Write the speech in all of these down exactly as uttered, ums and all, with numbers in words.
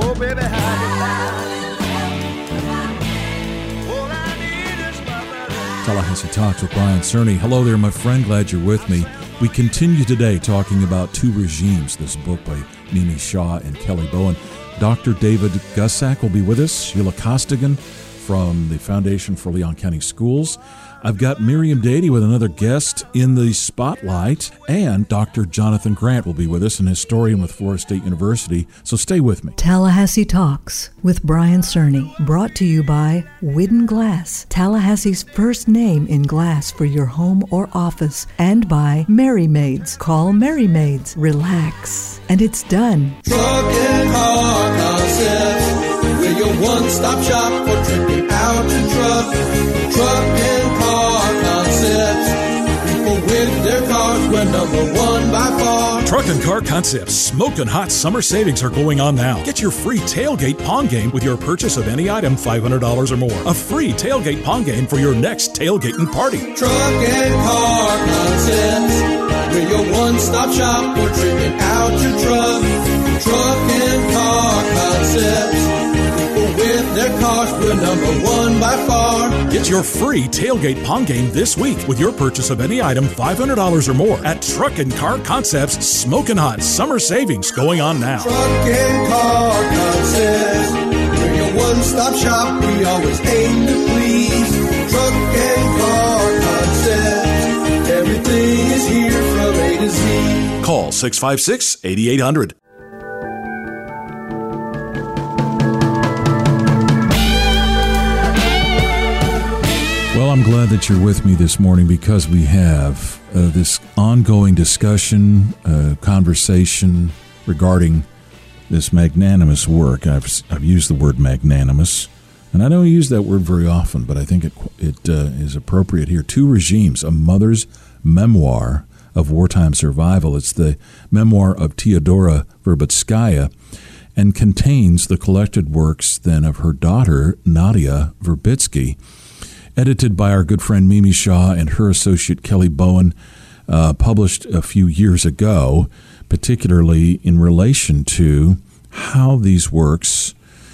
Oh, baby, how you all I need is my brother. Tallahassee Talks with Brian Cerny. Hello there, my friend. Glad you're with me. We continue today talking about Two Regimes, this book by Mimi Shaw and Kelly Bowen. Doctor David Gusak will be with us. Sheila Costigan from the Foundation for Leon County Schools. I've got Miriam Dady with another guest in the spotlight, and Doctor Jonathan Grant will be with us, an historian with Florida State University, so stay with me. Tallahassee Talks with Brian Cerny, brought to you by Widden Glass, Tallahassee's first name in glass for your home or office, and by Merry Maids. Call Merry Maids. Relax. And it's done. Truck and Car Concepts, we're your one-stop shop for tripping out to truck. Truck and Car Concepts, people with their cars, we're number one by far. Truck and Car Concepts smoking hot summer savings are going on now. Get your free tailgate pong game with your purchase of any item five hundred dollars or more. A free tailgate pong game for your next tailgating party. Truck and Car Concepts, we're your one-stop shop for tripping out your truck. Truck and Car Concepts, people with their cars, we're number one by far. Get your free tailgate pong game this week with your purchase of any item five hundred dollars or more at Truck and Car Concepts. Smoking hot summer savings going on now. Truck and Car Concepts, we're your one-stop shop, we always aim to please. Truck and Car Concepts, everything is here from A to Z. Call six five six, eight eight zero zero. Well, I'm glad that you're with me this morning because we have uh, this ongoing discussion, uh, conversation regarding this magnanimous work. I've I've used the word magnanimous, and I don't use that word very often, but I think it it uh, is appropriate here. Two Regimes, a mother's memoir of wartime survival. It's the memoir of Teodora Verbitskaya, and contains the collected works then of her daughter Nadia Verbitsky. Edited by our good friend Mimi Shaw and her associate Kelly Bowen, uh, published a few years ago, particularly in relation to how these works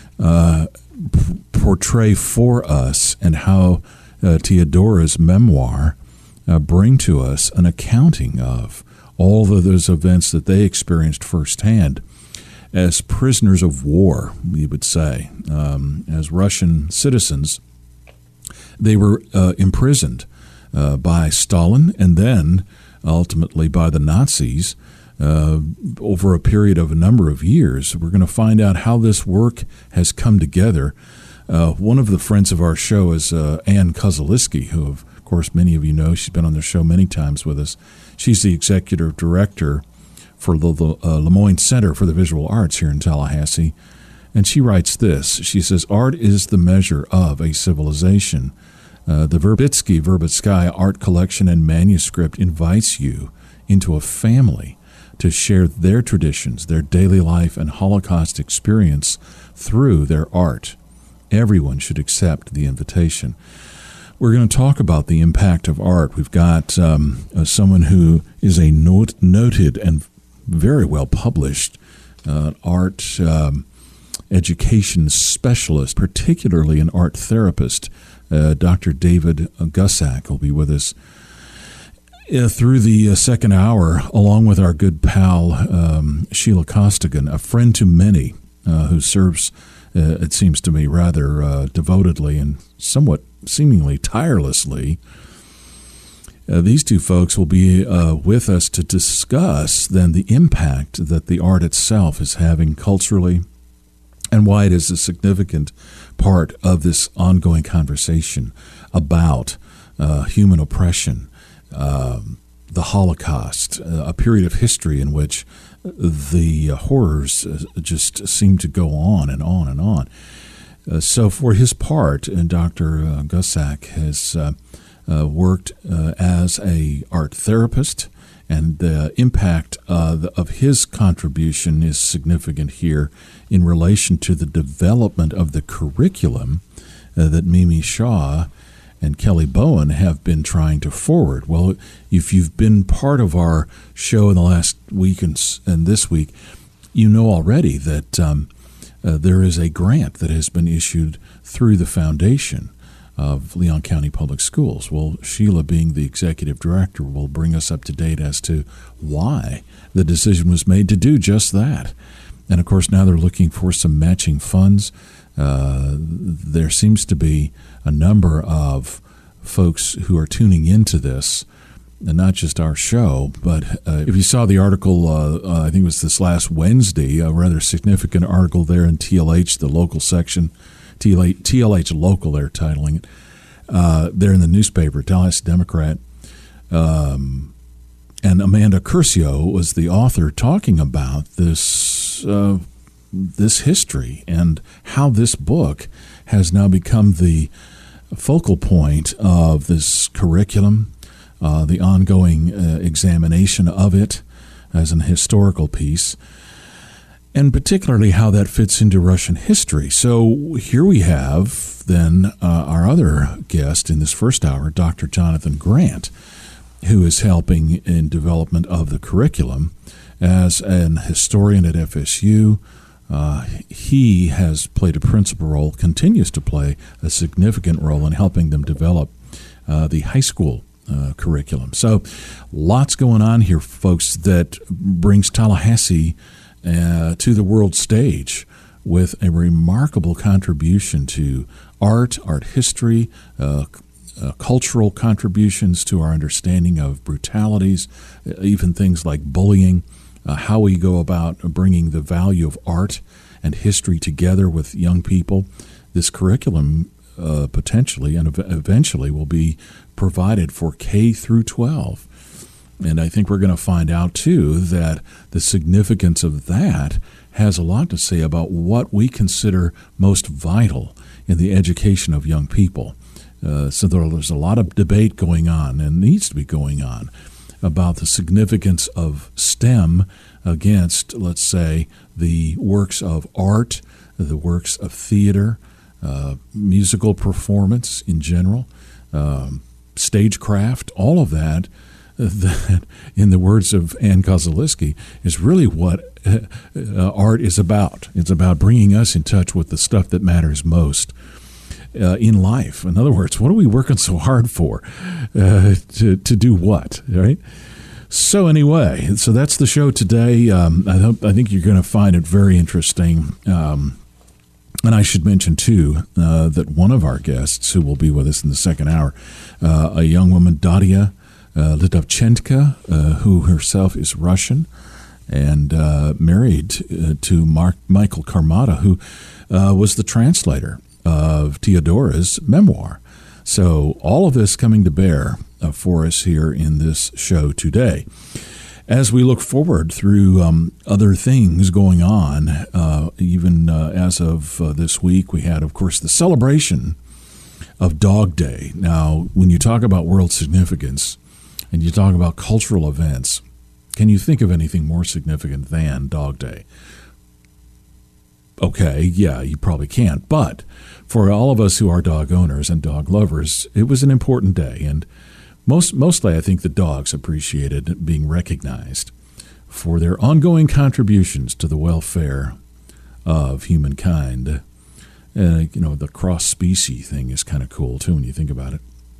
uh, p- portray for us and how uh, Teodora's memoir uh, bring to us an accounting of all of those events that they experienced firsthand as prisoners of war, we would say, um, as Russian citizens. They were uh, imprisoned uh, by Stalin and then ultimately by the Nazis uh, over a period of a number of years. We're going to find out how this work has come together. Uh, one of the friends of our show is uh, Ann Kozeliski, who, of course, many of you know. She's been on the show many times with us. She's the executive director for the uh, Lemoyne Center for the Visual Arts here in Tallahassee. And she writes this. She says, "Art is the measure of a civilization. Uh, the Verbitsky Verbitskaya art collection and manuscript invites you into a family to share their traditions, their daily life, and Holocaust experience through their art. Everyone should accept the invitation." We're going to talk about the impact of art. We've got um, uh, someone who is a not- noted and very well published uh, art um education specialist, particularly an art therapist. Uh, Doctor David Gusak will be with us uh, through the uh, second hour, along with our good pal um, Sheila Costigan, a friend to many uh, who serves, uh, it seems to me, rather uh, devotedly and somewhat seemingly tirelessly. Uh, these two folks will be uh, with us to discuss then the impact that the art itself is having culturally, and why it is a significant part of this ongoing conversation about uh, human oppression, uh, the Holocaust, uh, a period of history in which the uh, horrors uh, just seem to go on and on and on. Uh, so for his part, and Doctor Uh, Gusak has uh, uh, worked uh, as a art therapist, and the impact uh, of his contribution is significant here in relation to the development of the curriculum uh, that Mimi Shaw and Kelly Bowen have been trying to forward. Well, if you've been part of our show in the last week and, and this week, you know already that um, uh, there is a grant that has been issued through the foundation of Leon County Public Schools. Well, Sheila, being the executive director, will bring us up to date as to why the decision was made to do just that. And, of course, now they're looking for some matching funds. Uh, there seems to be a number of folks who are tuning into this, and not just our show, but uh, if you saw the article, uh, uh, I think it was this last Wednesday, a rather significant article there in T L H, the local section, T L H Local, they're titling it, uh, there in the newspaper, Tallahassee Democrat, um, and Amanda Curcio was the author talking about this uh, this history and how this book has now become the focal point of this curriculum, uh, the ongoing uh, examination of it as an historical piece, and particularly how that fits into Russian history. So here we have then uh, our other guest in this first hour, Doctor Jonathan Grant, who is helping in development of the curriculum as an historian at F S U. Uh, he has played a principal role, continues to play a significant role in helping them develop uh, the high school uh, curriculum. So lots going on here, folks, that brings Tallahassee uh, to the world stage with a remarkable contribution to art, art history, uh, uh, cultural contributions to our understanding of brutalities, even things like bullying. Uh, how we go about bringing the value of art and history together with young people. This curriculum uh, potentially and ev- eventually will be provided for K through twelve. And I think we're going to find out, too, that the significance of that has a lot to say about what we consider most vital in the education of young people. Uh, so there's a lot of debate going on and needs to be going on about the significance of STEM against, let's say, the works of art, the works of theater, uh, musical performance in general, um, stagecraft, all of that, that, in the words of Ann Kozaliski, is really what uh, art is about. It's about bringing us in touch with the stuff that matters most Uh, in life. In other words, what are we working so hard for? Uh, to to do what, right? So anyway, so that's the show today. Um, I, hope, I think you're going to find it very interesting. Um, and I should mention, too, uh, that one of our guests who will be with us in the second hour, uh, a young woman, Daria uh, Lidovchenko, uh, who herself is Russian and uh, married uh, to Mark, Michael Karmata, who uh, was the translator of Theodora's memoir. So all of this coming to bear uh, for us here in this show today. As we look forward through um, other things going on, uh, even uh, as of uh, this week, we had, of course, the celebration of Dog Day. Now, when you talk about world significance and you talk about cultural events, can you think of anything more significant than Dog Day? Okay, yeah, you probably can't. But for all of us who are dog owners and dog lovers, it was an important day. And most, mostly I think the dogs appreciated being recognized for their ongoing contributions to the welfare of humankind. Uh, you know, the cross-species thing is kind of cool, too, when you think about it.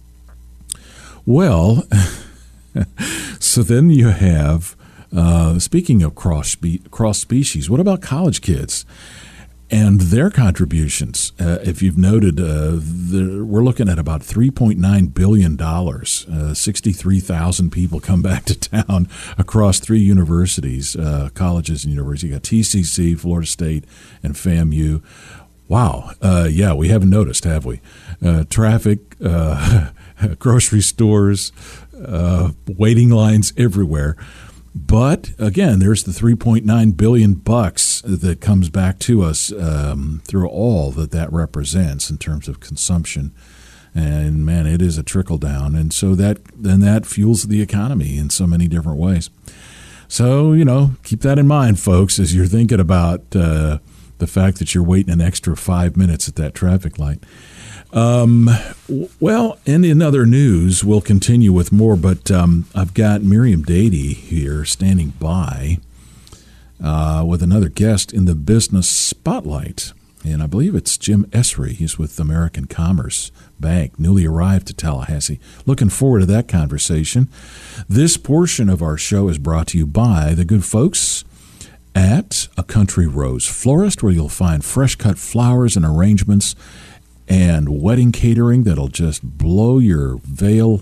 Well, so then you have, uh, speaking of cross cross-species, what about college kids and their contributions? Uh, if you've noted, uh, we're looking at about three point nine billion dollars. Uh, sixty-three thousand people come back to town across three universities, uh, colleges and universities. You got T C C, Florida State, and FAMU. Wow. Uh, yeah, we haven't noticed, have we? Uh, traffic, uh, grocery stores, uh, waiting lines everywhere. But again, there's the three point nine billion bucks that comes back to us um, through all that that represents in terms of consumption. And man, it is a trickle down. And so that then that fuels the economy in so many different ways. So, you know, keep that in mind, folks, as you're thinking about uh, the fact that you're waiting an extra five minutes at that traffic light. Um, well, and in other news, we'll continue with more, but um, I've got Miriam Dady here standing by. uh, with another guest in the Business Spotlight. And I believe it's Jim Esri. He's with American Commerce Bank, newly arrived to Tallahassee. Looking forward to that conversation. This portion of our show is brought to you by the good folks at A Country Rose Florist, where you'll find fresh-cut flowers and arrangements and wedding catering that'll just blow your veil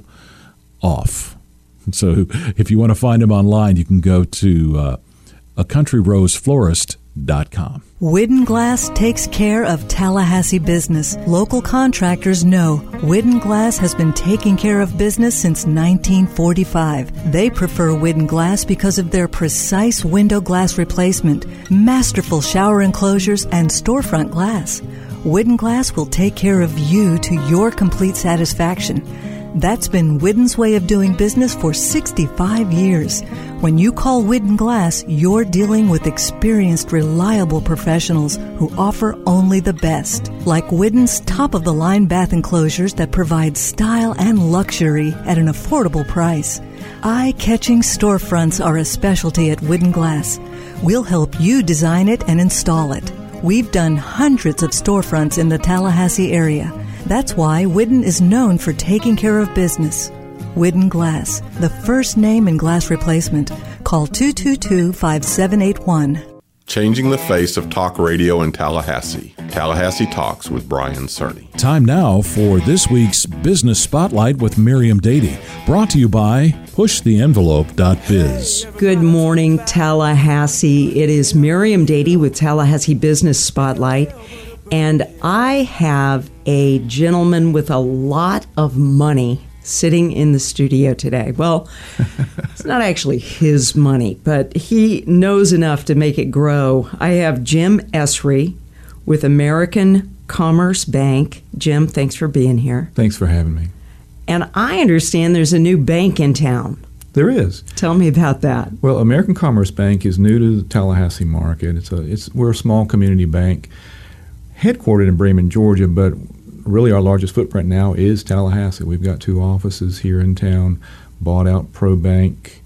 off. So if you want to find them online, you can go to uh, a country rose florist dot com. Widden Glass takes care of Tallahassee business. Local contractors know Widden Glass has been taking care of business since nineteen forty-five. They prefer Widden Glass because of their precise window glass replacement, masterful shower enclosures, and storefront glass. Widden Glass will take care of you to your complete satisfaction. That's been Widden's way of doing business for sixty-five years. When you call Widden Glass, you're dealing with experienced, reliable professionals who offer only the best. Like Widden's top-of-the-line bath enclosures that provide style and luxury at an affordable price. Eye-catching storefronts are a specialty at Widden Glass. We'll help you design it and install it. We've done hundreds of storefronts in the Tallahassee area. That's why Widden is known for taking care of business. Widden Glass, the first name in glass replacement. Call two two two, five seven eight one. Changing the face of talk radio in Tallahassee. Tallahassee Talks with Brian Cerny. Time now for this week's Business Spotlight with Miriam Dady, brought to you by push the envelope dot biz. Good morning, Tallahassee. It is Miriam Dady with Tallahassee Business Spotlight, and I have a gentleman with a lot of money sitting in the studio today. Well, it's not actually his money, but he knows enough to make it grow. I have Jim Esri with American Commerce Bank. Jim, thanks for being here. Thanks for having me. And I understand there's a new bank in town. There is. Tell me about that. Well, American Commerce Bank is new to the Tallahassee market. It's a, it's we're a small community bank, headquartered in Bremen, Georgia, but really our largest footprint now is Tallahassee. We've got two offices here in town, bought out ProBank,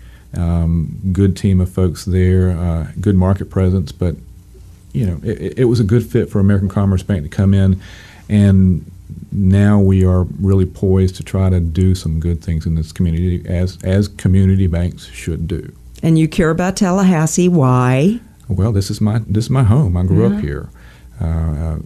um, good team of folks there, uh, good market presence, but you know, it, it was a good fit for American Commerce Bank to come in, and now we are really poised to try to do some good things in this community, as as community banks should do. And you care about Tallahassee. Why? Well, this is my this is my home. I grew yeah. up here. Uh, uh,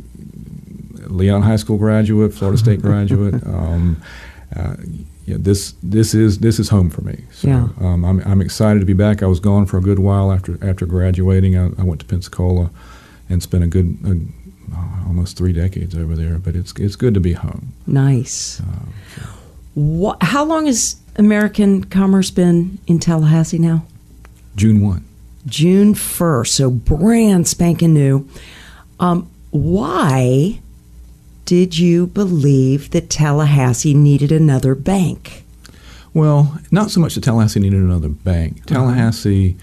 Leon High School graduate, Florida State graduate. Um, uh, yeah, this this is this is home for me. So yeah. um, I'm I'm excited to be back. I was gone for a good while after after graduating. I, I went to Pensacola and spent a good uh, almost three decades over there. But it's it's good to be home. Nice. Uh, so. What, how long has American Commerce been in Tallahassee now? June first. June first. So brand spanking new. Um, why did you believe that Tallahassee needed another bank? Well, not so much that Tallahassee needed another bank. Uh-huh. Tallahassee,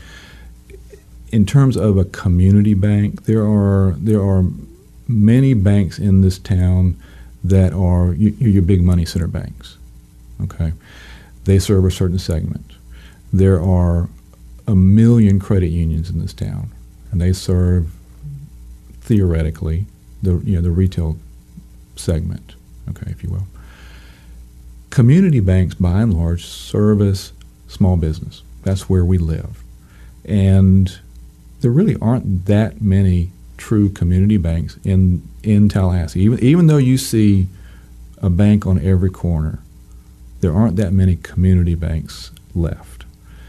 in terms of a community bank, there are there are many banks in this town that are you, your big money center banks. Okay, they serve a certain segment. There are a million credit unions in this town, and they serve theoretically the you know the retail segment, okay, if you will. Community banks, by and large, service small business. That's where we live. And there really aren't that many true community banks in, in Tallahassee. Even, even though you see a bank on every corner, there aren't that many community banks left.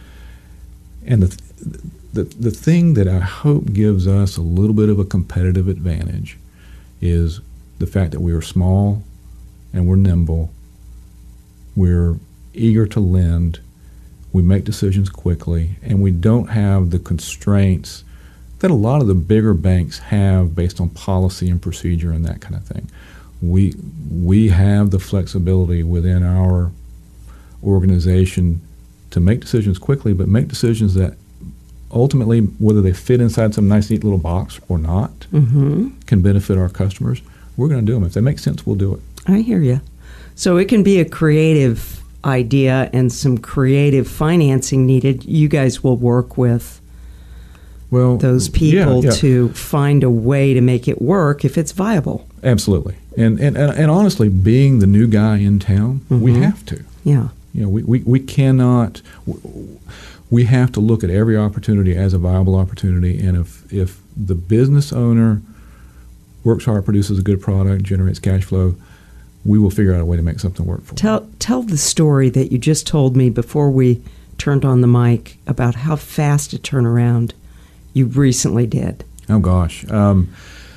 And the, the, the thing that I hope gives us a little bit of a competitive advantage is the fact that we are small and we're nimble, we're eager to lend, we make decisions quickly, and we don't have the constraints that a lot of the bigger banks have based on policy and procedure and that kind of thing. We we have the flexibility within our organization to make decisions quickly, but make decisions that ultimately, whether they fit inside some nice, neat little box or not, mm-hmm. can benefit our customers. We're going to do them. If they make sense, we'll do it. I hear you. So it can be a creative idea and some creative financing needed. You guys will work with well, those people yeah, yeah. to find a way to make it work if it's viable. Absolutely. And and, and, and honestly, being the new guy in town, mm-hmm. we have to. Yeah. You know, we, we, we cannot, we have to look at every opportunity as a viable opportunity. And if, if the business owner works hard, produces a good product, generates cash flow, we will figure out a way to make something work for tell, them. Tell the story that you just told me before we turned on the mic about how fast a turnaround you recently did. Oh, gosh. Um,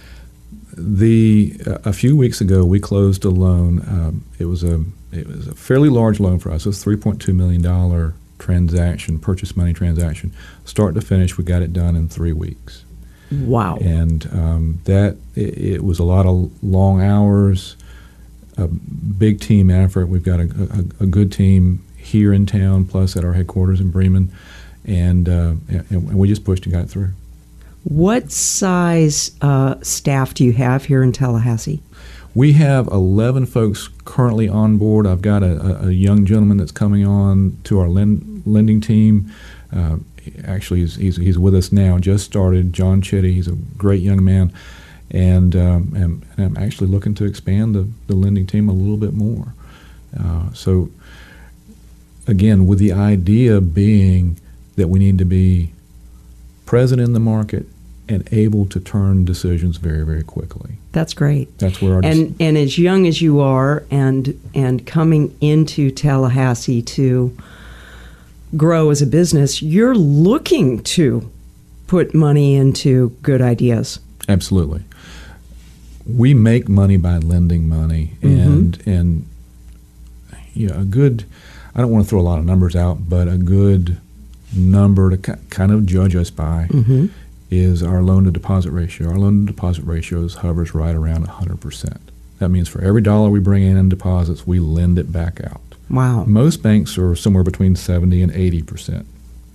the uh, a few weeks ago, we closed a loan. Um, it was a it was a fairly large loan for us. It was a three point two million dollars transaction, purchase money transaction. Start to finish, we got it done in three weeks. Wow. And um, that it, it was a lot of long hours, a big team effort. We've got a, a, a good team here in town, plus at our headquarters in Bremen, and, uh, and, and we just pushed and got it through. What size uh, staff do you have here in Tallahassee? We have eleven folks currently on board. I've got a, a young gentleman that's coming on to our lend, lending team. Uh, actually, he's, he's, he's with us now, just started, John Chitty. He's a great young man. And, um, and, and I'm actually looking to expand the, the lending team a little bit more. Uh, so, again, with the idea being that we need to be present in the market and able to turn decisions very, very quickly. That's great. That's where our and and as young as you are, and and coming into Tallahassee to grow as a business, you're looking to put money into good ideas. Absolutely. We make money by lending money, and mm-hmm. and you know, a good. I don't want to throw a lot of numbers out, but a good number to k- kind of judge us by mm-hmm. is our loan-to-deposit ratio. Our loan-to-deposit ratio hovers right around one hundred percent. That means for every dollar we bring in in deposits, we lend it back out. Wow. Most banks are somewhere between seventy and eighty percent.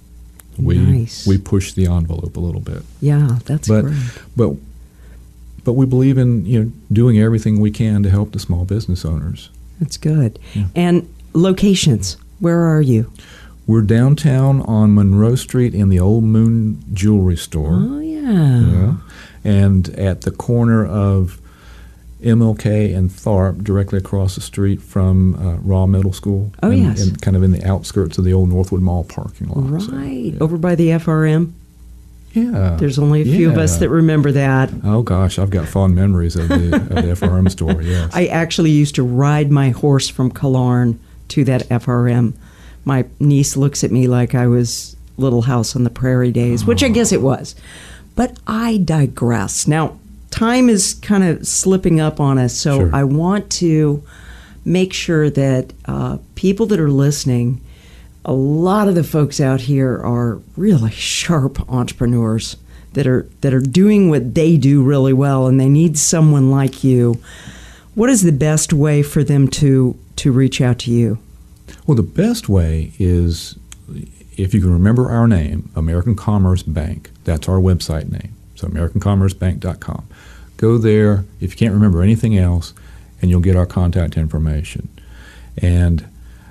We, nice. We push the envelope a little bit. Yeah, that's but, great. But, but we believe in you know doing everything we can to help the small business owners. That's good. Yeah. And locations, where are you? We're downtown on Monroe Street in the Old Moon Jewelry Store. Oh, yeah. yeah. And at the corner of M L K and Tharp, directly across the street from uh, Raw Middle School. Oh, and, yes. And kind of in the outskirts of the old Northwood Mall parking lot. Right. So, yeah. Over by the F R M? Yeah. There's only a few yeah. of us that remember that. Oh, gosh, I've got fond memories of the, of the F R M store, yes. I actually used to ride my horse from Killarn to that F R M. My niece looks at me like I was Little House on the Prairie days, which I guess it was. But I digress. Now, time is kind of slipping up on us, so Sure. I want to make sure that uh, people that are listening, a lot of the folks out here are really sharp entrepreneurs that are that are doing what they do really well, and they need someone like you. What is the best way for them to to reach out to you? Well, the best way is, if you can remember our name, American Commerce Bank. That's our website name. So american commerce bank dot com. Go there if you can't remember anything else, and you'll get our contact information. And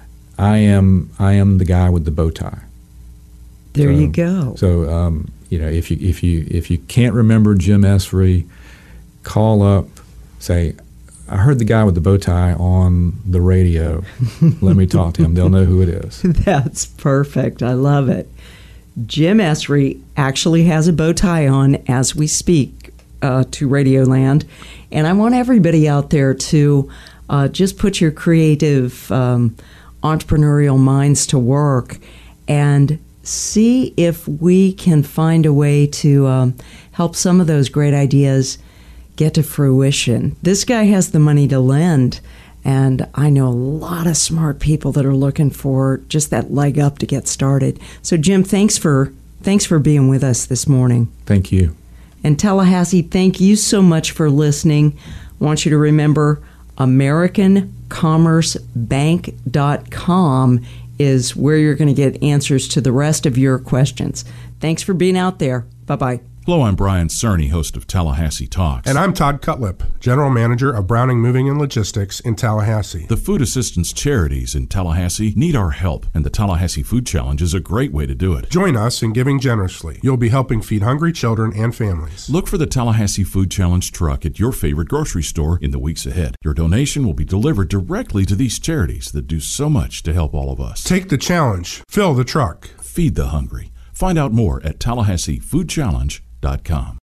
I am I am the guy with the bow tie. There so, you go. So um, you know, if you if you if you can't remember Jim Esri, call up, say, I heard the guy with the bow tie on the radio. Let me talk to him. They'll know who it is. That's perfect. I love it. Jim Esri actually has a bow tie on as we speak uh, to Radioland. And I want everybody out there to uh, just put your creative um, entrepreneurial minds to work and see if we can find a way to um, help some of those great ideas get to fruition. This guy has the money to lend, and I know a lot of smart people that are looking for just that leg up to get started. So, Jim, thanks for thanks for being with us this morning. Thank you. And Tallahassee, thank you so much for listening. I want you to remember american commerce bank dot com is where you're going to get answers to the rest of your questions. Thanks for being out there. Bye-bye. Hello, I'm Brian Cerny, host of Tallahassee Talks. And I'm Todd Cutlip, General Manager of Browning Moving and Logistics in Tallahassee. The food assistance charities in Tallahassee need our help, and the Tallahassee Food Challenge is a great way to do it. Join us in giving generously. You'll be helping feed hungry children and families. Look for the Tallahassee Food Challenge truck at your favorite grocery store in the weeks ahead. Your donation will be delivered directly to these charities that do so much to help all of us. Take the challenge. Fill the truck. Feed the hungry. Find out more at tallahassee food challenge dot com.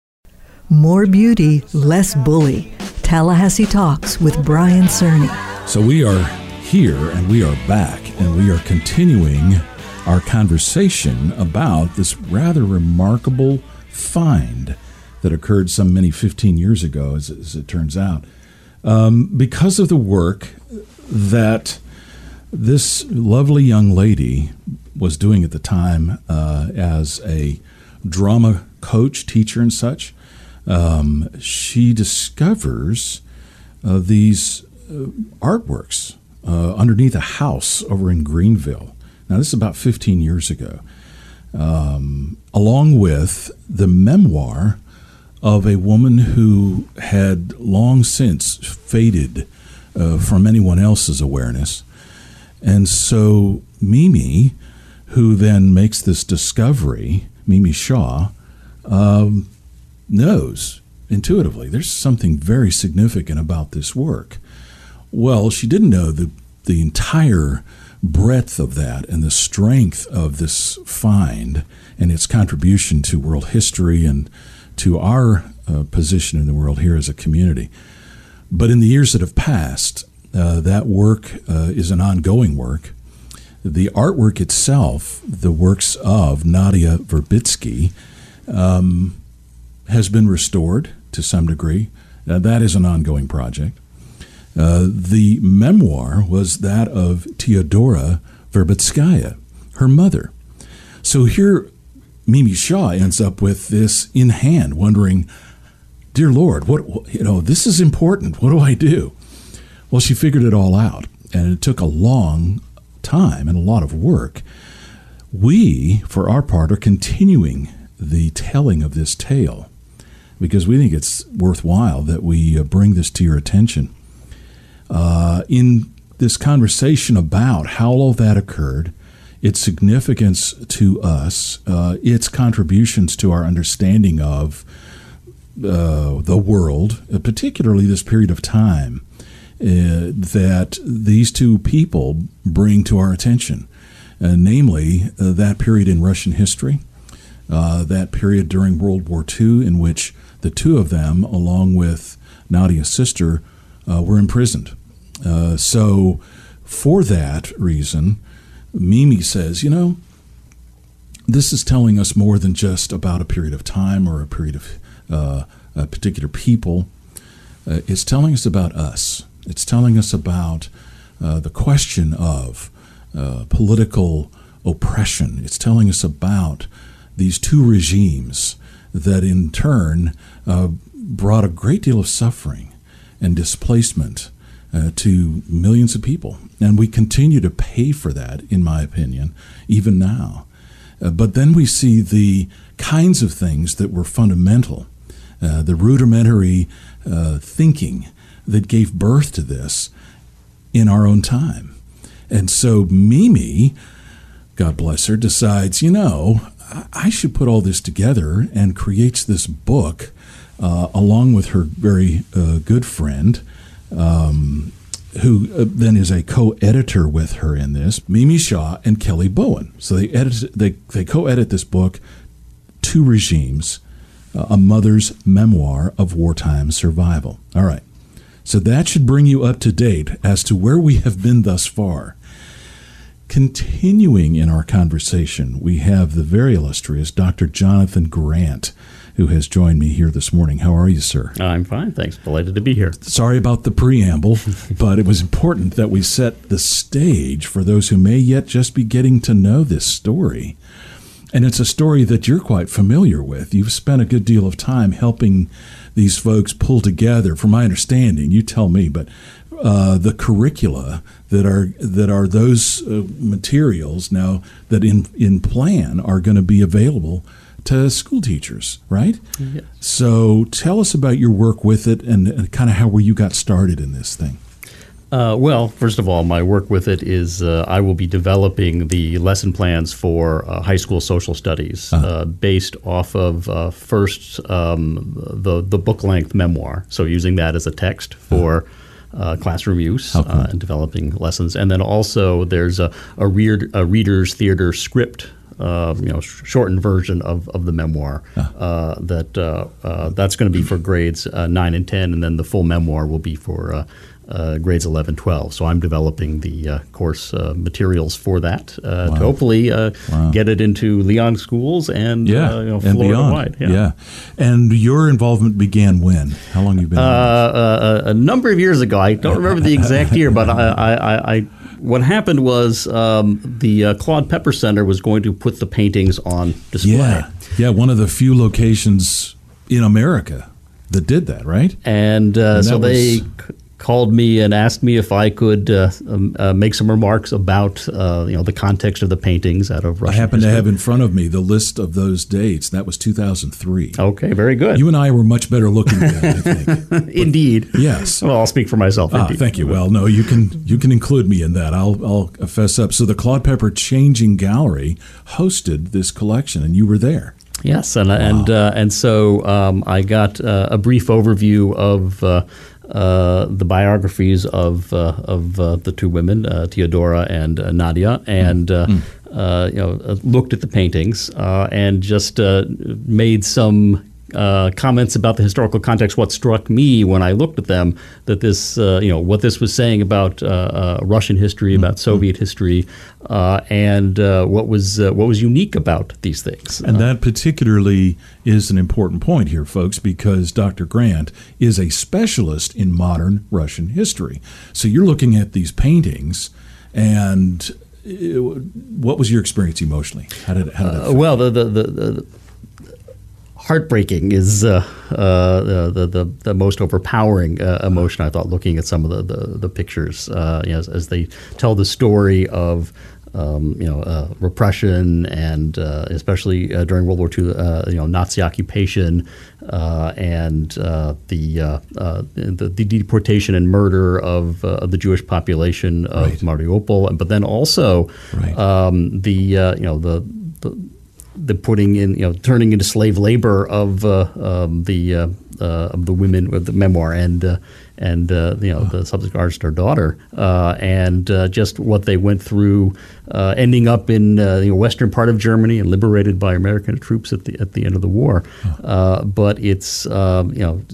More beauty, less bully. Tallahassee Talks with Brian Cerny. So we are here and we are back and we are continuing our conversation about this rather remarkable find that occurred some many fifteen years ago, as, as it turns out, um, because of the work that this lovely young lady was doing at the time uh, as a drama coach, teacher, and such. Um, she discovers uh, these uh, artworks uh, underneath a house over in Greenville. Now, this is about fifteen years ago, um, along with the memoir of a woman who had long since faded uh, from anyone else's awareness. And so Mimi, who then makes this discovery, Mimi Shaw, um, knows intuitively there's something very significant about this work. Well, she didn't know the, the entire breadth of that and the strength of this find and its contribution to world history and to our uh, position in the world here as a community. But in the years that have passed, uh, that work uh, is an ongoing work. The artwork itself, the works of Nadia Verbitsky, um, has been restored to some degree. Uh, that is an ongoing project. Uh, the memoir was that of Teodora Verbitskaya, her mother. So here Mimi Shaw ends up with this in hand, wondering, dear Lord, what, you know, this is important. What do I do? Well, she figured it all out, and it took a long time and a lot of work. We, for our part, are continuing the telling of this tale because we think it's worthwhile that we uh, bring this to your attention. Uh, in this conversation about how all that occurred, its significance to us, uh, its contributions to our understanding of uh, the world, uh, particularly this period of time uh, that these two people bring to our attention, uh, namely uh, that period in Russian history, uh, that period during World War Two in which the two of them, along with Nadia's sister, uh, were imprisoned. Uh, so for that reason, Mimi says, you know, this is telling us more than just about a period of time or a period of uh, a particular people. Uh, it's telling us about us. It's telling us about uh, the question of uh, political oppression. It's telling us about these two regimes that in turn uh, brought a great deal of suffering and displacement Uh, to millions of people. And we continue to pay for that, in my opinion, even now. Uh, but then we see the kinds of things that were fundamental, uh, the rudimentary uh, thinking that gave birth to this in our own time. And so Mimi, God bless her, decides, you know, I should put all this together, and creates this book uh, along with her very uh, good friend, Um, who uh, then is a co-editor with her in this, Mimi Shaw and Kelly Bowen. So they edit, they they co-edit this book, Two Regimes, uh, a mother's memoir of wartime survival. All right, so that should bring you up to date as to where we have been thus far. Continuing in our conversation, we have the very illustrious Doctor Jonathan Grant, who has joined me here this morning. How are you, sir? I'm fine, thanks. Delighted to be here. Sorry about the preamble, but it was important that we set the stage for those who may yet just be getting to know this story. And it's a story that you're quite familiar with. You've spent a good deal of time helping these folks pull together, from my understanding, you tell me, but uh, the curricula that are that are those uh, materials now that in, in plan are going to be available to school teachers, right? Yes. So tell us about your work with it and, and kind of how where you got started in this thing. Uh, well, first of all, my work with it is uh, I will be developing the lesson plans for uh, high school social studies uh-huh. uh, based off of uh, first um, the the book length memoir. So using that as a text for uh, classroom use cool. uh, and developing lessons, and then also there's a a, read, a reader's theater script. Uh, you know, sh- shortened version of, of the memoir. Uh, that uh, uh, that's going to be for grades uh, nine and ten, and then the full memoir will be for uh, uh, grades eleven, twelve. So I'm developing the uh, course uh, materials for that uh, wow. to hopefully uh, wow. get it into Leon schools and yeah, uh, you know, and Florida beyond. wide. Yeah. yeah, and your involvement began when? How long have you been? Uh, uh, a number of years ago. I don't remember the exact year, but I. I, I, I What happened was um, the uh, Claude Pepper Center was going to put the paintings on display. Yeah, yeah, one of the few locations in America that did that, right? And, uh, and so was... they c- called me and asked me if I could uh, um, uh, make some remarks about uh, you know the context of the paintings out of Russian I happen history. to have in front of me the list of those dates. That was two thousand three. Okay, very good. You and I were much better looking then, I think. Indeed. But, yes. Well, I'll speak for myself. Ah, indeed. thank you. Well, no, you can you can include me in that. I'll I'll fess up. So the Claude Pepper Changing Gallery hosted this collection, and you were there. Yes, and wow. and uh, and so um, I got uh, a brief overview of uh, uh, the biographies of uh, of uh, the two women, uh, Theodora and uh, Nadia, and uh, mm. uh, you know uh, looked at the paintings uh, and just uh, made some. Uh, comments about the historical context. What struck me when I looked at them, that this, uh, you know, what this was saying about uh, uh, Russian history, about mm-hmm. Soviet history, uh, and uh, what was uh, what was unique about these things. And uh, that particularly is an important point here, folks, because Doctor Grant is a specialist in modern Russian history. So you're looking at these paintings, and it, what was your experience emotionally? How did how did it uh, well the the the, the heartbreaking is uh, uh, the, the the most overpowering uh, emotion, I thought, looking at some of the the, the pictures uh, you know, as, as they tell the story of um, you know uh, repression and uh, especially uh, during World War Two, uh, you know Nazi occupation uh, and uh, the, uh, uh, the the deportation and murder of, uh, of the Jewish population of right. Mariupol, but then also right. um, the uh, you know the the the putting in, you know, turning into slave labor of uh, um, the uh, uh, of the women with the memoir and uh, and uh, you know the subsequent artist, her daughter, uh, and uh, just what they went through, uh, ending up in uh, the western part of Germany and liberated by American troops at the at the end of the war. Uh, but it's um, you know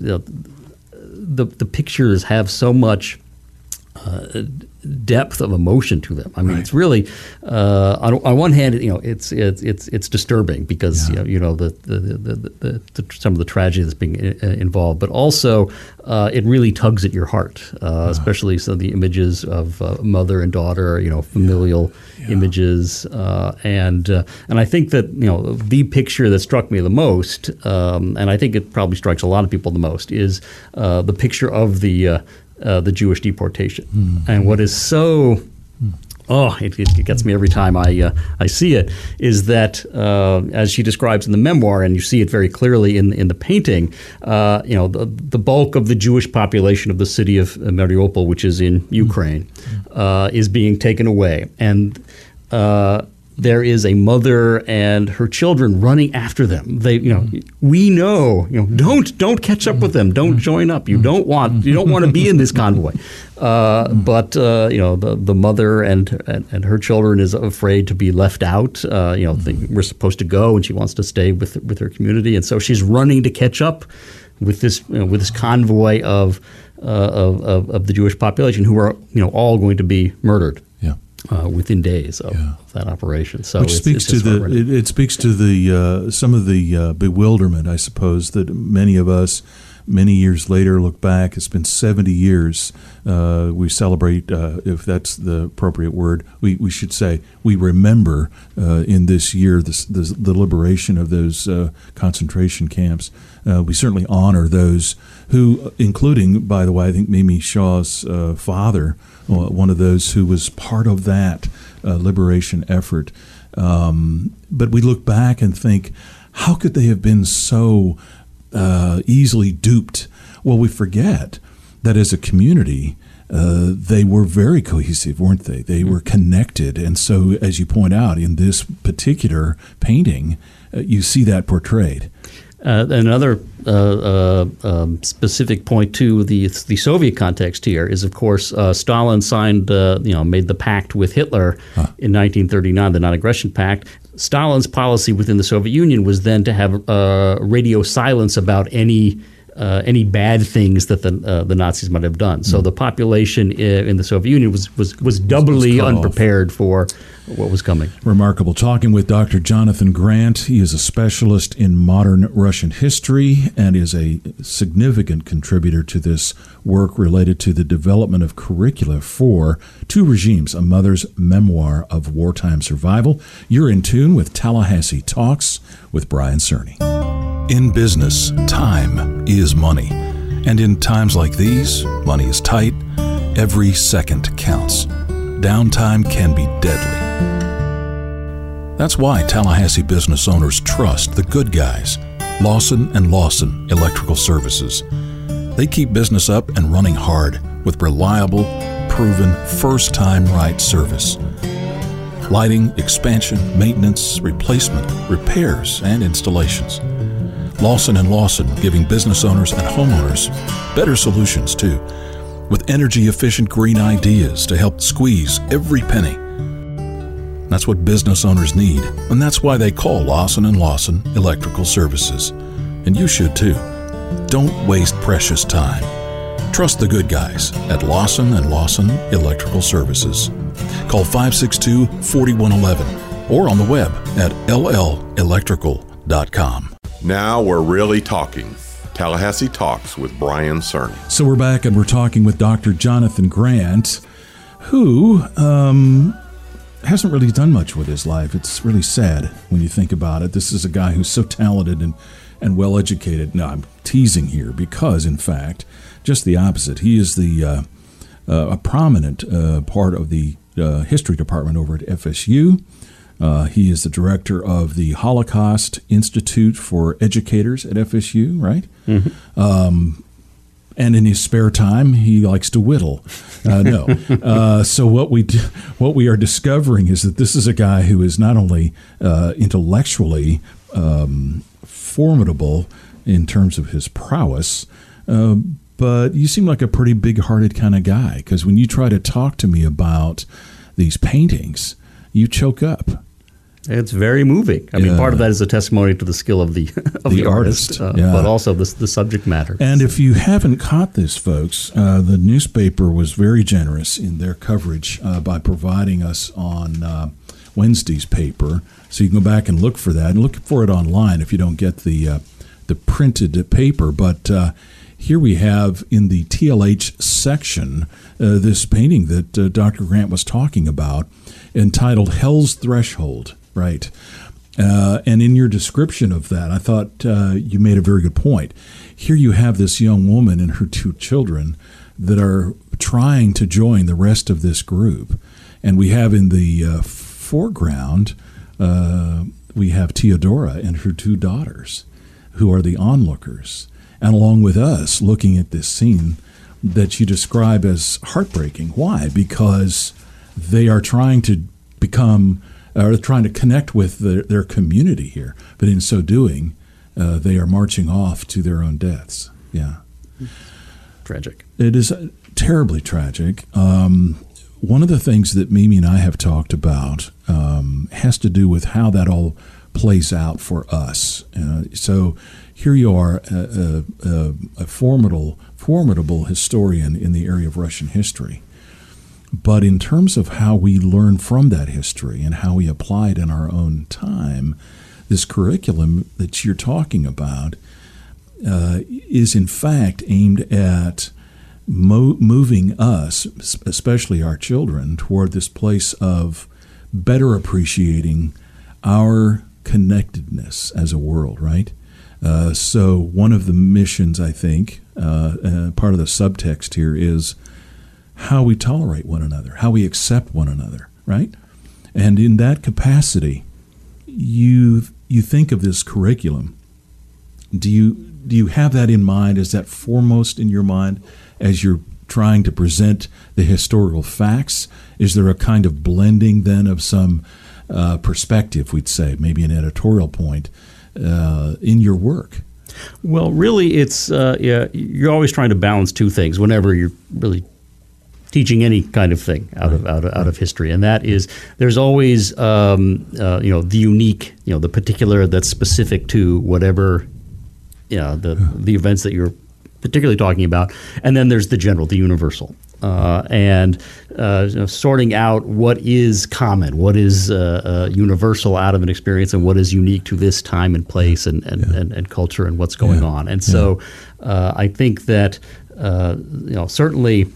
the the pictures have so much Uh, depth of emotion to them. I mean, right. it's really uh, on, on one hand, you know, it's it's it's it's disturbing because yeah. you know, you know the, the, the, the, the some of the tragedy that's being uh, involved, but also uh, it really tugs at your heart, uh, uh, especially some of the images of uh, mother and daughter, you know, familial yeah. Yeah. images, uh, and uh, and I think that you know the picture that struck me the most, um, and I think it probably strikes a lot of people the most, is uh, the picture of the uh, Uh, the Jewish deportation. Mm-hmm. And what is so, oh, it, it gets me every time I uh, I see it, is that uh, as she describes in the memoir, and you see it very clearly in in the painting, uh, you know, the, the bulk of the Jewish population of the city of Mariupol, which is in Ukraine, mm-hmm. uh, is being taken away. And uh, there is a mother and her children running after them. They, you know, mm-hmm. we know, you know, don't don't catch up with them. Don't join up. You don't want you don't want to be in this convoy. Uh, but uh, you know, the the mother and, and and her children is afraid to be left out. Uh, you know, think we're supposed to go, and she wants to stay with with her community, and so she's running to catch up with this you know, with this convoy of, uh, of of of the Jewish population who are you know all going to be murdered. Uh, within days of, yeah. of that operation, so which it's, speaks it's to the it, it speaks to the uh, some of the uh, bewilderment, I suppose, that many of us, many years later, look back. It's been seventy years. Uh, we celebrate, uh, if that's the appropriate word. We we should say we remember uh, in this year this, this, the liberation of those uh, concentration camps. Uh, we certainly honor those who, including, by the way, I think Mimi Shaw's uh, father. One of those who was part of that uh, liberation effort. Um, but we look back and think, How could they have been so uh, easily duped? Well, we forget that as a community, uh, they were very cohesive, weren't they? They were connected. And so, as you point out, in this particular painting, uh, you see that portrayed. Uh, another uh, uh, um, specific point to the the Soviet context here is, of course, uh, Stalin signed, uh, you know, made the pact with Hitler huh. in nineteen thirty-nine, the Non-Aggression Pact. Stalin's policy within the Soviet Union was then to have uh, radio silence about any uh, any bad things that the uh, the Nazis might have done. So mm. the population in the Soviet Union was was was doubly was unprepared off. for what was coming. Remarkable. Talking with Doctor Jonathan Grant. He is a specialist in modern Russian history and is a significant contributor to this work related to the development of curricula for Two Regimes, a mother's memoir of wartime survival. You're in tune with Tallahassee Talks with Brian Cerny. In business, time is money. And in times like these, money is tight. Every second counts. Downtime can be deadly. That's why Tallahassee business owners trust the good guys, Lawson and Lawson Electrical Services. They keep business up and running hard with reliable, proven, first-time right service. Lighting, expansion, maintenance, replacement, repairs, and installations. Lawson and Lawson giving business owners and homeowners better solutions too, with energy-efficient green ideas to help squeeze every penny. That's what business owners need, and that's why they call Lawson and Lawson Electrical Services. And you should too. Don't waste precious time. Trust the good guys at Lawson and Lawson Electrical Services. Call five six two, four one one one or on the web at l l electrical dot com. Now we're really talking. Tallahassee Talks with Brian Cerny. So we're back and we're talking with Doctor Jonathan Grant, who um, hasn't really done much with his life. It's really sad when you think about it. This is a guy who's so talented and, and well-educated. No, I'm teasing here because, in fact, just the opposite. He is the uh, uh, a prominent uh, part of the uh, history department over at F S U. Uh, he is the director of the Holocaust Institute for Educators at F S U, right? Mm-hmm. Um, and in his spare time, he likes to whittle. Uh, no. uh, so what we do, what we are discovering is that this is a guy who is not only uh, intellectually um, formidable in terms of his prowess, uh, but you seem like a pretty big-hearted kind of guy, because when you try to talk to me about these paintings, you choke up. It's very moving. I mean, yeah. part of that is a testimony to the skill of the of the, the artist, artist uh, yeah. but also the, the subject matter. And if you haven't caught this, folks, uh, the newspaper was very generous in their coverage uh, by providing us on uh, Wednesday's paper. So you can go back and look for that, and look for it online if you don't get the uh, the printed paper. But uh, here we have in the T L H section uh, this painting that uh, Doctor Grant was talking about, entitled Hell's Threshold. Right. Uh, and in your description of that, I thought uh, you made a very good point. Here you have this young woman and her two children that are trying to join the rest of this group. And we have in the uh, foreground, uh, we have Theodora and her two daughters, who are the onlookers. And along with us, looking at this scene that you describe as heartbreaking. Why? Because they are trying to become... are trying to connect with their, their community here. But in so doing, uh, they are marching off to their own deaths. Yeah. Tragic. It is terribly tragic. Um, one of the things that Mimi and I have talked about um, has to do with how that all plays out for us. Uh, so here you are, a, a, a formidable, formidable historian in the area of Russian history. But in terms of how we learn from that history and how we apply it in our own time, this curriculum that you're talking about uh, is in fact aimed at mo- moving us, especially our children, toward this place of better appreciating our connectedness as a world, right? Uh, so one of the missions, I think, uh, uh, part of the subtext here is how we tolerate one another, how we accept one another, right? And in that capacity, you you think of this curriculum, do you do you have that in mind? Is that foremost in your mind as you're trying to present the historical facts? Is there a kind of blending then of some uh, perspective, we'd say, maybe an editorial point uh, in your work? Well, really, it's uh, yeah, you're always trying to balance two things whenever you're really teaching any kind of thing out of out of, out of history, and that is there's always um, uh, you know the unique, you know the particular that's specific to whatever you know the the events that you're particularly talking about, and then there's the general, the universal. Uh, and uh, you know, sorting out what is common, what is uh, uh, universal out of an experience, and what is unique to this time and place and and, yeah. and, and culture and what's going yeah. on. And yeah. so uh, I think that uh, you know certainly,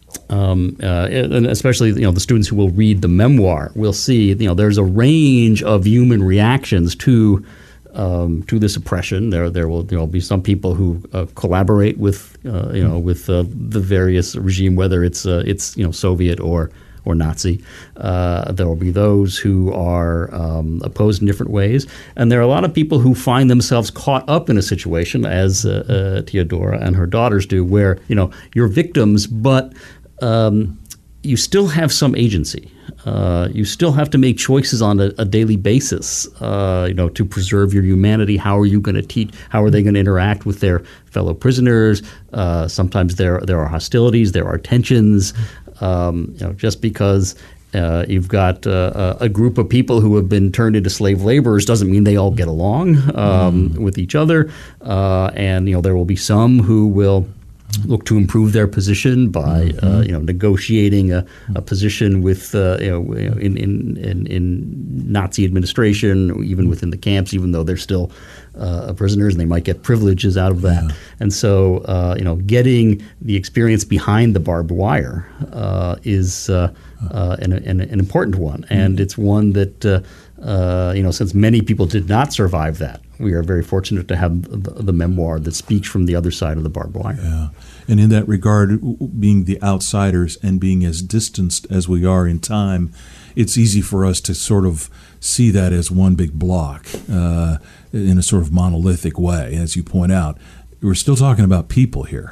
um, uh, and especially you know the students who will read the memoir will see you know there's a range of human reactions to. Um, to this oppression. There, there will there will be some people who uh, collaborate with, uh, you know, with uh, the various regime, whether it's uh, it's you know Soviet or or Nazi. Uh, there will be those who are um, opposed in different ways, and there are a lot of people who find themselves caught up in a situation, as uh, uh, Theodora and her daughters do, where you know you're victims, but um, you still have some agency. Uh, you still have to make choices on a, a daily basis, uh, you know, to preserve your humanity. How are you going to teach? How are they going to interact with their fellow prisoners? Uh, sometimes there there are hostilities, there are tensions. Um, you know, just because uh, you've got uh, a group of people who have been turned into slave laborers doesn't mean they all get along um, mm. with each other. Uh, and you know, there will be some who will look to improve their position by mm-hmm. uh, you know negotiating a, a position with uh, you know in, in in in Nazi administration, even within the camps, even though they're still uh, prisoners and they might get privileges out of that. Yeah. And so uh, you know getting the experience behind the barbed wire uh, is uh, uh, an, an, an important one, and mm-hmm. it's one that uh, uh, you know since many people did not survive that. We are very fortunate to have the, the memoir that speaks from the other side of the barbed wire. Yeah. And in that regard, being the outsiders and being as distanced as we are in time, it's easy for us to sort of see that as one big block uh, in a sort of monolithic way, as you point out. We're still talking about people here,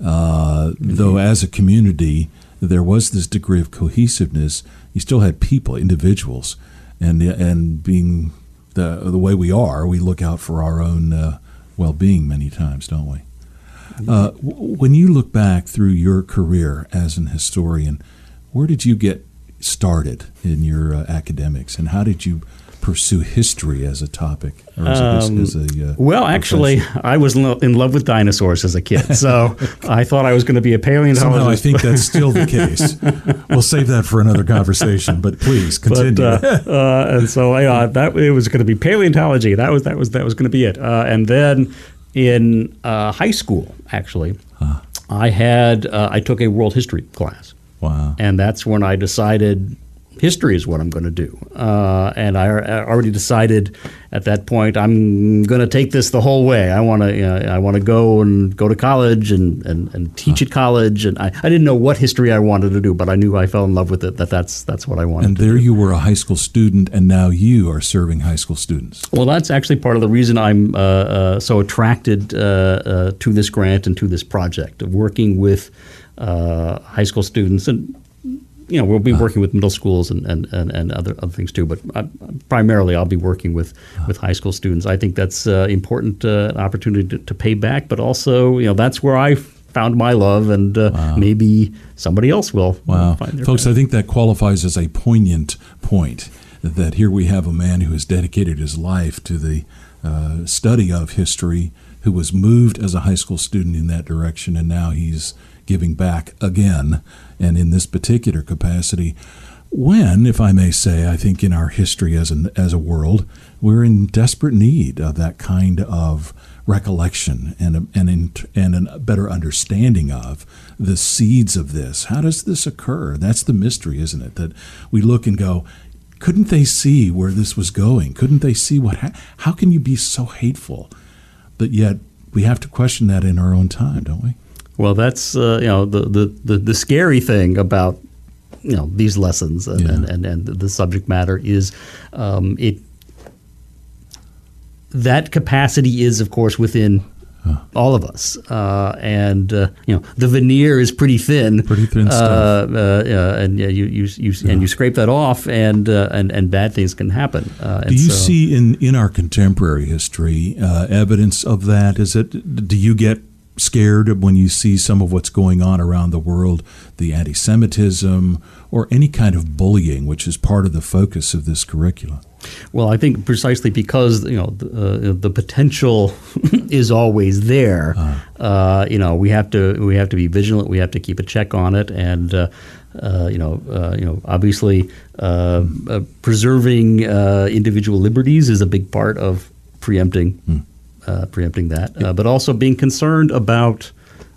uh, mm-hmm. though as a community, there was this degree of cohesiveness. You still had people, individuals, and and being the the way we are, we look out for our own uh, well-being many times, don't we? Uh, w- when you look back through your career as an historian, where did you get started in your uh, academics, and how did you pursue history as a topic? Or as a, um, as a, uh, well, actually, I was in love with dinosaurs as a kid, so I thought I was going to be a paleontologist. Somehow I think that's still the case. We'll save that for another conversation, but please continue. But, uh, uh, and so uh, that it was going to be paleontology. That was that was that was going to be it. Uh, and then in uh, high school, actually, huh. I had uh, I took a world history class. Wow! And that's when I decided history is what I'm going to do. Uh, and I, I already decided at that point I'm going to take this the whole way. I want to you know, I want to go and go to college and, and, and teach at college. And I, I didn't know what history I wanted to do, but I knew I fell in love with it, that that's, that's what I wanted and to do. And there you were a high school student, and now you are serving high school students. Well, that's actually part of the reason I'm uh, uh, so attracted uh, uh, to this grant and to this project of working with uh, high school students. And you know, we'll be working with middle schools and, and, and, and other other things too, but I, primarily I'll be working with, with high school students. I think that's uh, important uh, opportunity to, to pay back, but also, you know, that's where I found my love, and uh, wow. maybe somebody else will, wow. will find their Folks, path. I think that qualifies as a poignant point, that here we have a man who has dedicated his life to the uh, study of history, who was moved as a high school student in that direction, and now he's giving back again, and in this particular capacity, when, if I may say, I think in our history as an as a world, we're in desperate need of that kind of recollection and a, and in, and a better understanding of the seeds of this. How does this occur? That's the mystery, isn't it? That we look and go, couldn't they see where this was going? Couldn't they see what? Ha- how can you be so hateful? But yet we have to question that in our own time, don't we? Well, that's uh, you know the, the, the, the scary thing about you know these lessons and, yeah. and, and, and the subject matter is um, it that capacity is, of course, within all of us, uh, and uh, you know the veneer is pretty thin, pretty thin stuff, uh, uh, and yeah, you you, you yeah. and you scrape that off, and uh, and and bad things can happen. Uh, do you so, see in in our contemporary history uh, evidence of that? Is it? Do you get scared when you see some of what's going on around the world, the anti-Semitism or any kind of bullying, which is part of the focus of this curriculum? Well, I think precisely because you know the, uh, the potential is always there. Uh, uh, you know, we have to we have to be vigilant. We have to keep a check on it, and uh, uh, you know, uh, you know, obviously, uh, uh, preserving uh, individual liberties is a big part of preempting mm. uh, preempting that. Uh, but also being concerned about,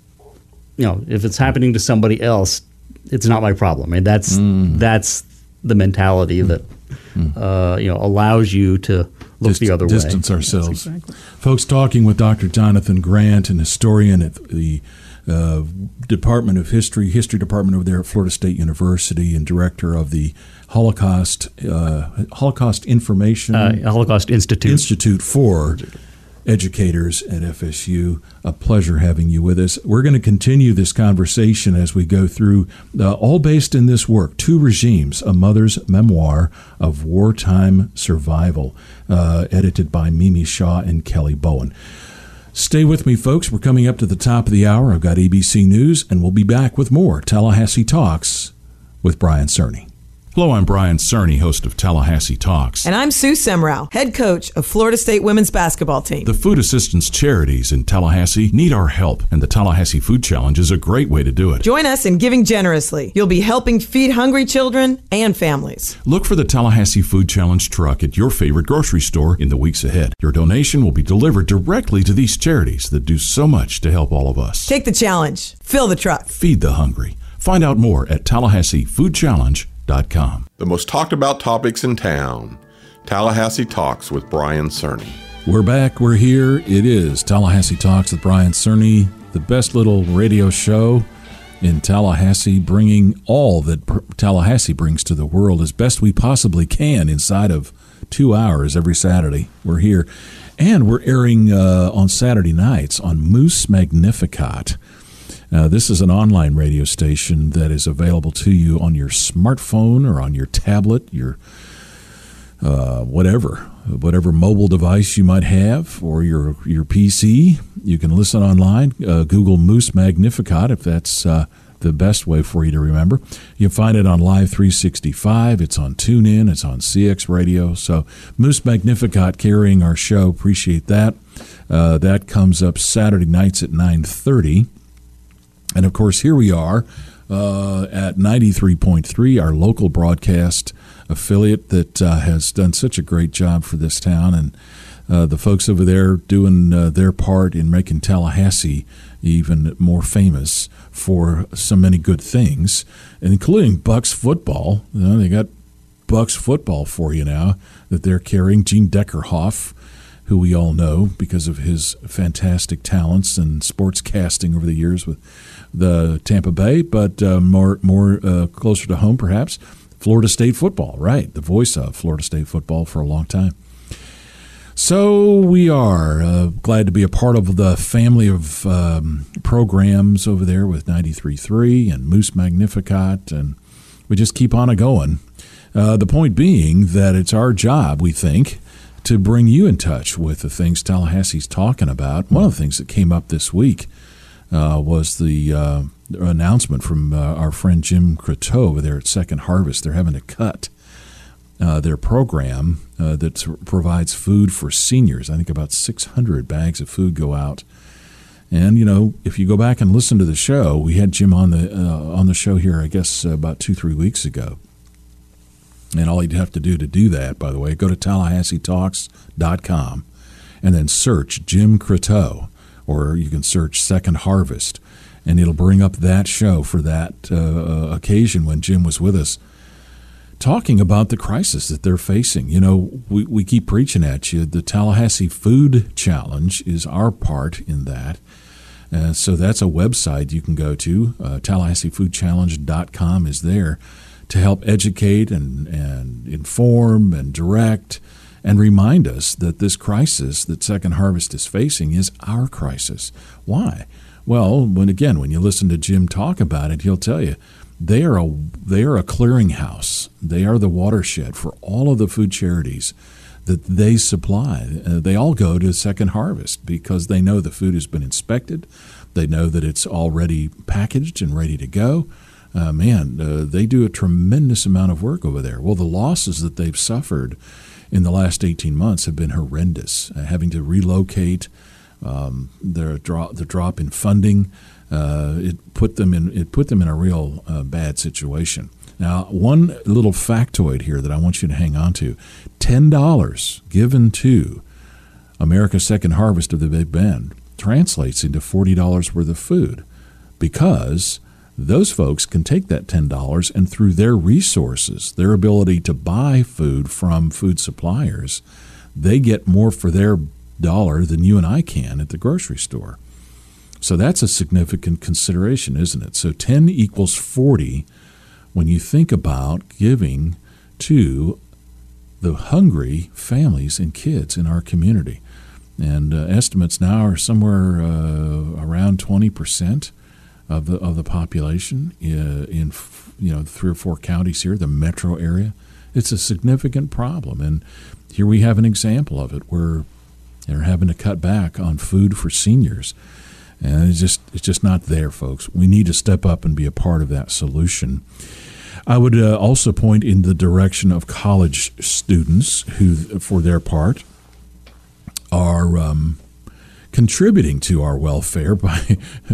you know, if it's happening to somebody else, it's not my problem. I mean, that's mm. that's the mentality mm. that. Uh, you know, allows you to look Dist- the other distance way. Distance ourselves. Yes, exactly. Folks, talking with Doctor Jonathan Grant, an historian at the uh, Department of History, History Department over there at Florida State University, and director of the Holocaust uh, Holocaust Information uh, Holocaust Institute Institute for Educators at F S U. A pleasure having you with us. We're going to continue this conversation as we go through, uh, all based in this work, Two Regimes, A Mother's Memoir of Wartime Survival, uh, edited by Mimi Shaw and Kelly Bowen. Stay with me, folks. We're coming up to the top of the hour. I've got A B C News, and we'll be back with more Tallahassee Talks with Brian Cerny. Hello, I'm Brian Cerny, host of Tallahassee Talks. And I'm Sue Semrau, head coach of Florida State women's basketball team. The food assistance charities in Tallahassee need our help, and the Tallahassee Food Challenge is a great way to do it. Join us in giving generously. You'll be helping feed hungry children and families. Look for the Tallahassee Food Challenge truck at your favorite grocery store in the weeks ahead. Your donation will be delivered directly to these charities that do so much to help all of us. Take the challenge. Fill the truck. Feed the hungry. Find out more at Tallahassee Food Challenge dot com. The most talked about topics in town. Tallahassee Talks with Brian Cerny. We're back. We're here. It is Tallahassee Talks with Brian Cerny, the best little radio show in Tallahassee, bringing all that Tallahassee brings to the world as best we possibly can inside of two hours every Saturday. We're here. And we're airing uh, on Saturday nights on Moose Magnificat. Uh, this is an online radio station that is available to you on your smartphone or on your tablet, your uh, whatever, whatever mobile device you might have, or your your P C. You can listen online. Uh, Google Moose Magnificat if that's uh, the best way for you to remember. You'll find it on Live three sixty-five. It's on TuneIn. It's on C X Radio. So Moose Magnificat carrying our show. Appreciate that. Uh, that comes up Saturday nights at nine thirty. And, of course, here we are uh, at ninety-three point three, our local broadcast affiliate that uh, has done such a great job for this town. And uh, the folks over there doing uh, their part in making Tallahassee even more famous for so many good things, including Bucks football. You know, they got Bucks football for you now that they're carrying. Gene Deckerhoff, who we all know because of his fantastic talents and sports casting over the years with the Tampa Bay, but uh, more more uh, closer to home, perhaps, Florida State football, right? The voice of Florida State football for a long time. So we are uh, glad to be a part of the family of um, programs over there with ninety-three point three and Moose Magnificat, and we just keep on a going. Uh, the point being that it's our job, we think, to bring you in touch with the things Tallahassee's talking about. One of the things that came up this week uh, was the uh, announcement from uh, our friend Jim Croteau over there at Second Harvest. They're having to cut uh, their program uh, that provides food for seniors. I think about six hundred bags of food go out. And, you know, if you go back and listen to the show, we had Jim on the uh, on the show here, I guess, uh, about two, three weeks ago. And all you'd have to do to do that, by the way, go to Tallahassee Talks dot com and then search Jim Croteau, or you can search Second Harvest, and it'll bring up that show for that uh, occasion when Jim was with us, talking about the crisis that they're facing. You know, we, we keep preaching at you. The Tallahassee Food Challenge is our part in that. Uh, so that's a website you can go to. Uh, Tallahassee Food Challenge dot com is there to help educate and, and inform and direct and remind us that this crisis that Second Harvest is facing is our crisis. Why? Well, when again, when you listen to Jim talk about it, he'll tell you they are a they are a clearinghouse. They are the watershed for all of the food charities that they supply. Uh, they all go to Second Harvest because they know the food has been inspected. They know that it's already packaged and ready to go. Uh, man, uh, they do a tremendous amount of work over there. Well, the losses that they've suffered in the last eighteen months have been horrendous. Uh, having to relocate, um, their drop, the drop in funding, uh, it put them in it put them in a real uh, bad situation. Now, one little factoid here that I want you to hang on to: ten dollars given to America's Second Harvest of the Big Bend translates into forty dollars worth of food, because those folks can take that ten dollars and through their resources, their ability to buy food from food suppliers, they get more for their dollar than you and I can at the grocery store. So that's a significant consideration, isn't it? So ten equals forty when you think about giving to the hungry families and kids in our community. And uh, estimates now are somewhere uh, around twenty percent of the of the population uh, in you know three or four counties here, the metro area. It's a significant problem, and here we have an example of it where they're having to cut back on food for seniors, and it's just it's just not there, folks. We need to step up and be a part of that solution. I would uh, also point in the direction of college students who, for their part, are um, contributing to our welfare by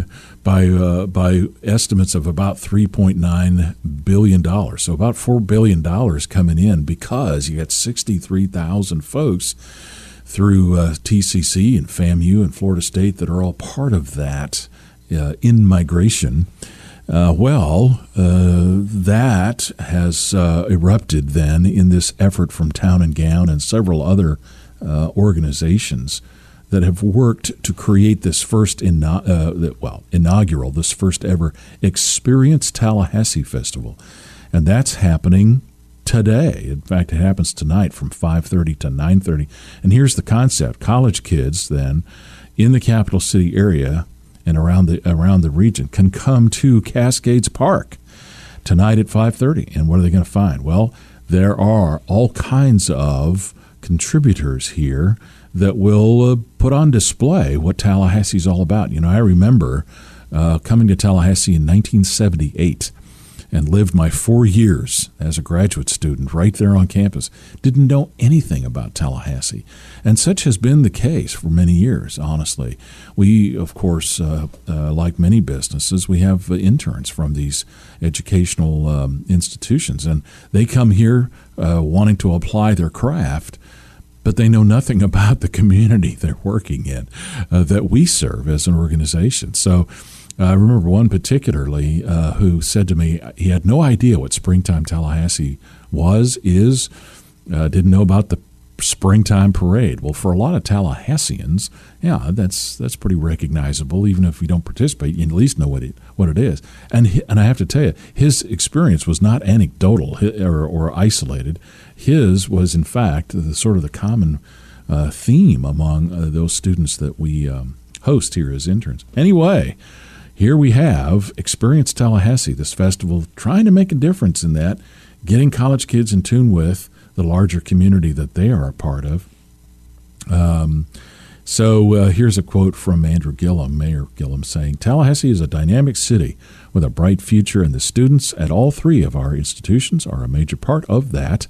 by uh, by estimates of about three point nine billion dollars. So about four billion dollars coming in because you got sixty-three thousand folks through uh, T C C and FAMU and Florida State that are all part of that uh, in-migration. Uh, well, uh, that has uh, erupted then in this effort from Town and Gown and several other uh, organizations that have worked to create this first, ino- uh, well, inaugural, this first ever Experience Tallahassee Festival. And that's happening today. In fact, it happens tonight from five thirty to nine thirty. And here's the concept. College kids then in the capital city area and around the around the region can come to Cascades Park tonight at five thirty. And what are they going to find? Well, there are all kinds of contributors here that will uh, put on display what Tallahassee's all about. You know, I remember uh, coming to Tallahassee in nineteen seventy-eight and lived my four years as a graduate student right there on campus. Didn't know anything about Tallahassee. And such has been the case for many years, honestly. We, of course, uh, uh, like many businesses, we have uh, interns from these educational um, institutions, and they come here uh, wanting to apply their craft, but they know nothing about the community they're working in, uh, that we serve as an organization. So uh, I remember one particularly uh, who said to me he had no idea what Springtime Tallahassee was, is, uh, didn't know about the Springtime Parade. Well, for a lot of Tallahasseans, yeah, that's that's pretty recognizable. Even if we don't participate, you at least know what it what it is. And he, and I have to tell you, his experience was not anecdotal or, or isolated. His was, in fact, the sort of the common uh, theme among uh, those students that we um, host here as interns. Anyway, here we have Experience Tallahassee, this festival trying to make a difference in that, getting college kids in tune with the larger community that they are a part of. Um, so uh, here's a quote from Andrew Gillum, Mayor Gillum, saying, "Tallahassee is a dynamic city with a bright future, and the students at all three of our institutions are a major part of that."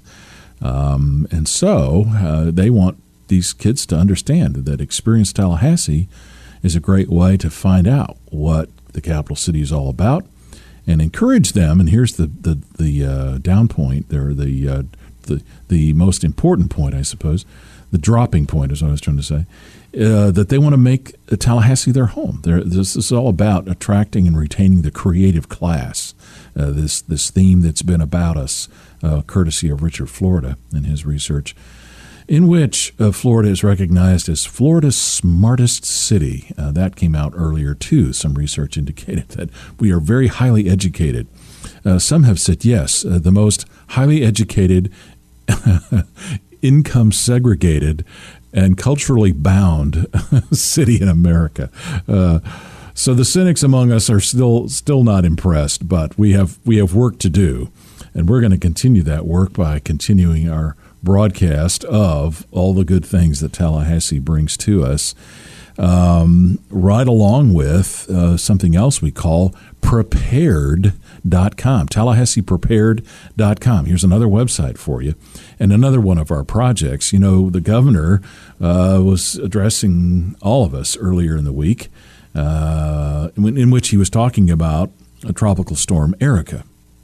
Um, and so uh, they want these kids to understand that Experience Tallahassee is a great way to find out what the capital city is all about and encourage them. And here's the, the, the uh, down point there, the uh, The, the most important point, I suppose, the dropping point is what I was trying to say, uh, that they want to make Tallahassee their home. They're, this is all about attracting and retaining the creative class, uh, this this theme that's been about us, uh, courtesy of Richard Florida and his research, in which uh, Florida is recognized as Florida's smartest city. Uh, that came out earlier, too. Some research indicated that we are very highly educated. Uh, some have said, yes, uh, the most highly educated income segregated and culturally bound city in America. Uh, so the cynics among us are still still not impressed, but we have we have work to do, and we're going to continue that work by continuing our broadcast of all the good things that Tallahassee brings to us, um, right along with uh, something else we call prepared dot com, Tallahassee prepared dot com. Here's another website for you, and another one of our projects. You know, the governor uh, was addressing all of us earlier in the week, uh, in, in which he was talking about a tropical storm, Erica.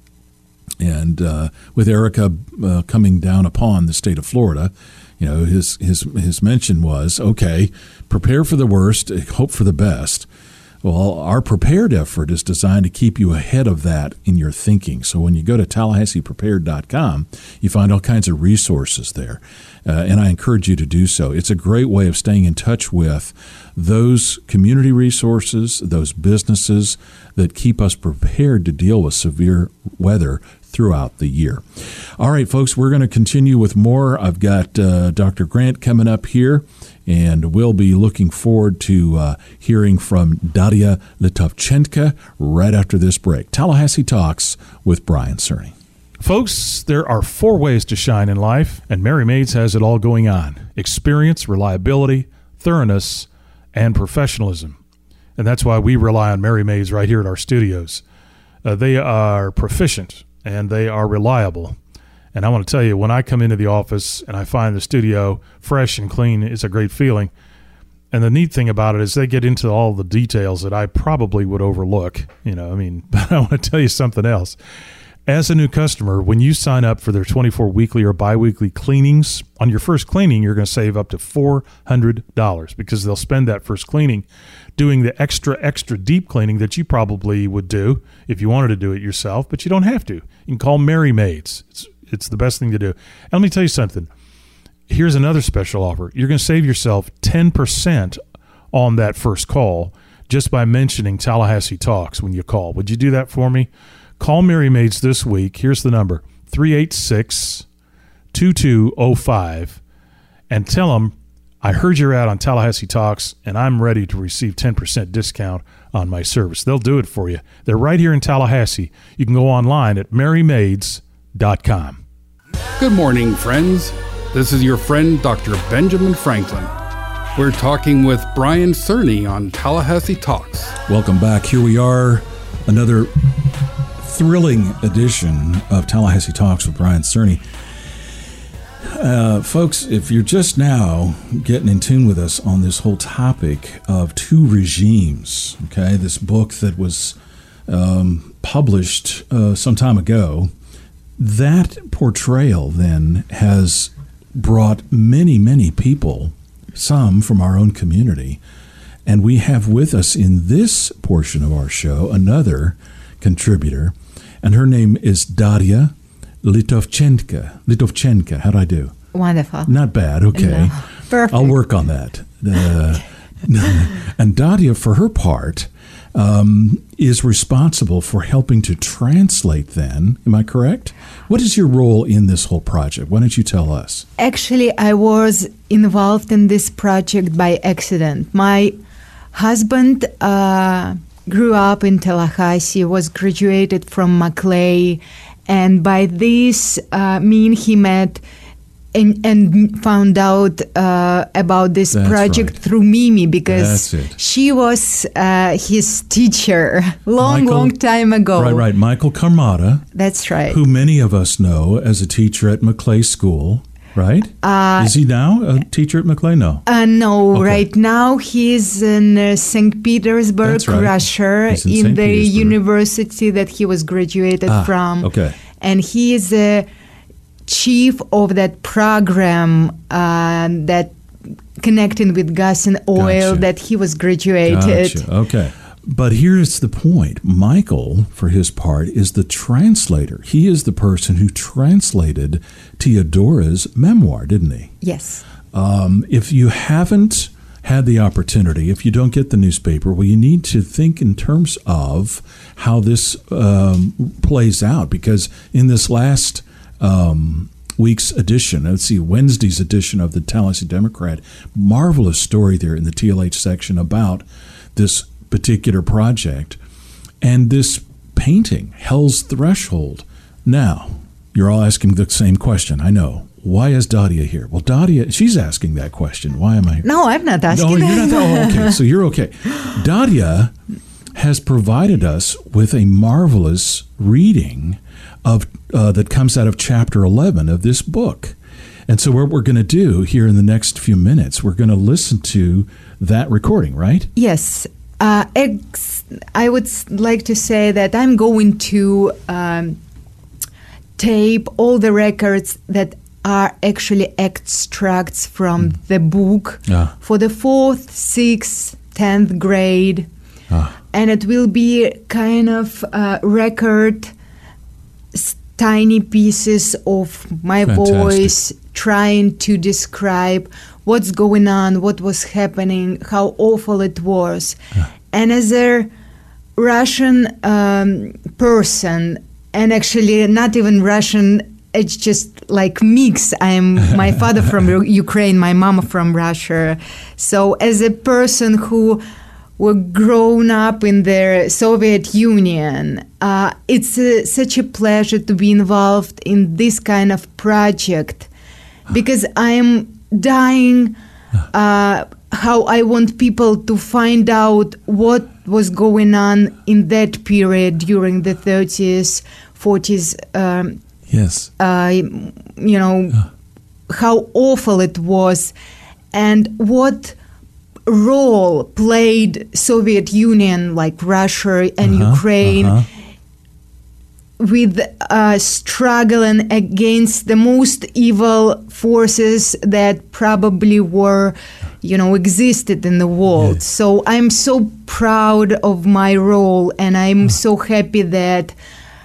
And uh, with Erica uh, coming down upon the state of Florida, you know, his his his mention was, okay, prepare for the worst, hope for the best. Well, our prepared effort is designed to keep you ahead of that in your thinking. So when you go to Tallahassee prepared dot com, you find all kinds of resources there. Uh, and I encourage you to do so. It's a great way of staying in touch with those community resources, those businesses that keep us prepared to deal with severe weather throughout the year. All right, folks, we're going to continue with more. I've got uh, Doctor Grant coming up here, and we'll be looking forward to uh, hearing from Daria Litovchenko right after this break. Tallahassee Talks with Brian Cerny. Folks, there are four ways to shine in life, and Mary Maids has it all going on. Experience, reliability, thoroughness, and professionalism. And that's why we rely on Mary Maids right here at our studios. Uh, they are proficient, and they are reliable. And I want to tell you, when I come into the office and I find the studio fresh and clean, it's a great feeling. And the neat thing about it is they get into all the details that I probably would overlook. You know, I mean, but I want to tell you something else. As a new customer, when you sign up for their twenty-four weekly or biweekly cleanings, on your first cleaning, you're going to save up to four hundred dollars because they'll spend that first cleaning doing the extra, extra deep cleaning that you probably would do if you wanted to do it yourself, but you don't have to. You can call Mary Maids. It's, it's the best thing to do. And let me tell you something. Here's another special offer. You're going to save yourself ten percent on that first call just by mentioning Tallahassee Talks when you call. Would you do that for me? Call Mary Maids this week. Here's the number, three eight six, two two zero five, and tell them, I heard you're out on Tallahassee Talks, and I'm ready to receive ten percent discount on my service. They'll do it for you. They're right here in Tallahassee. You can go online at mary maids dot com. Good morning, friends. This is your friend, Doctor Benjamin Franklin. We're talking with Brian Cerny on Tallahassee Talks. Welcome back. Here we are, another thrilling edition of Tallahassee Talks with Brian Cerny. Uh, folks, if you're just now getting in tune with us on this whole topic of two regimes, okay, this book that was um, published uh, some time ago, that portrayal then has brought many, many people, some from our own community, and we have with us in this portion of our show another contributor, and her name is Daria Litovchenko. Litovchenko, how'd I do? Wonderful. Not bad, okay. No. Perfect. I'll work on that. Uh, and Daria, for her part, um, is responsible for helping to translate then, am I correct? What is your role in this whole project? Why don't you tell us? Actually, I was involved in this project by accident. My husband uh, grew up in Tallahassee, was graduated from Maclay, and by this uh, mean he met and, and found out uh, about this That's project right. through Mimi, because That's it. she was uh, his teacher long, Michael, long time ago. Right, right. Michael Carmada. That's right. Who many of us know as a teacher at Maclay School, right? Uh, is he now a teacher at Maclay? No. Uh, no, Okay. right now he's in uh, Saint Petersburg, That's right. Russia, He's in in, Saint the Petersburg. university that he was graduated Ah, from. okay. And he is a chief of that program uh, that connecting with gas and oil Gotcha. that he was graduated. Gotcha. Okay. But here's the point. Michael, for his part, is the translator. He is the person who translated Teodora's memoir, didn't he? Yes. Um, if you haven't had the opportunity, if you don't get the newspaper, well, you need to think in terms of how this um, plays out, because in this last um, week's edition, let's see, Wednesday's edition of the Tallahassee Democrat. Marvelous story there in the T L H section about this particular project and this painting, Hell's Threshold. Now, you're all asking the same question, I know. Why is Dadia here? Well, Dadia, she's asking that question. Why am I here? No, I'm not asking No, you're not. that. Oh, okay. So you're okay. Dadia has provided us with a marvelous reading of uh, that comes out of chapter eleven of this book. And so what we're going to do here in the next few minutes, we're going to listen to that recording, right? Yes. Uh, ex- I would s- like to say that I'm going to um, tape all the records that are actually extracts from mm. the book ah. for the fourth, sixth, tenth grade. Ah. And it will be kind of uh, record, s- tiny pieces of my Fantastic. voice trying to describe what's going on, what was happening, how awful it was. Yeah. And as a Russian um, person, and actually not even Russian, it's just like mix. I'm my father from Ukraine, my mom from Russia. So as a person who were grown up in the Soviet Union, uh, it's a, such a pleasure to be involved in this kind of project, because I am dying uh, how I want people to find out what was going on in that period during the thirties, forties, um, yes, uh, you know, how awful it was, and what role played Soviet Union, like Russia and uh-huh, Ukraine, uh-huh. with uh, struggling against the most evil forces that probably were, you know, existed in the world. Yes. So I'm so proud of my role, and I'm so happy that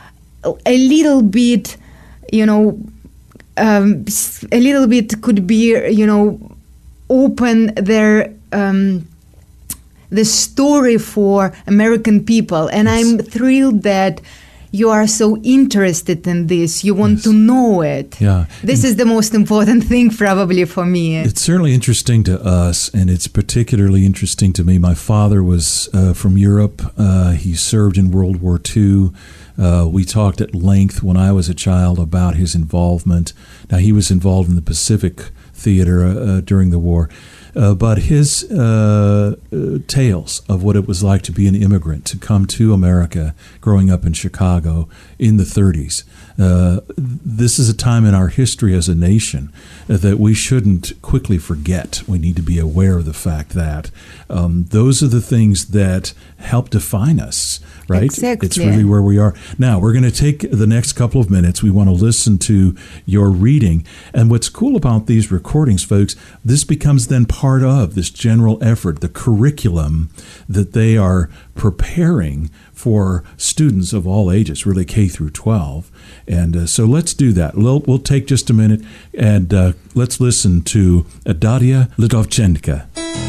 a little bit, you know, um, a little bit could be, you know, open their um, the story for American people. And yes. I'm thrilled that you are so interested in this. You want yes. to know it. Yeah. This and is the most important thing probably for me. It's certainly interesting to us, and it's particularly interesting to me. My father was uh, from Europe. Uh, he served in World War Two. Uh, we talked at length when I was a child about his involvement. Now, he was involved in the Pacific Theater uh, during the war. Uh, but his uh, uh, tales of what it was like to be an immigrant, to come to America, growing up in Chicago in the thirties. Uh, this is a time in our history as a nation uh, that we shouldn't quickly forget. We need to be aware of the fact that um, those are the things that help define us, right? Exactly. It's really where we are. Now, we're going to take the next couple of minutes. We want to listen to your reading. And what's cool about these recordings, folks, this becomes then part of this general effort, the curriculum that they are preparing for students of all ages, really K through twelve. And uh, so let's do that. We'll, we'll take just a minute and uh, let's listen to Dadia Lidovchenko.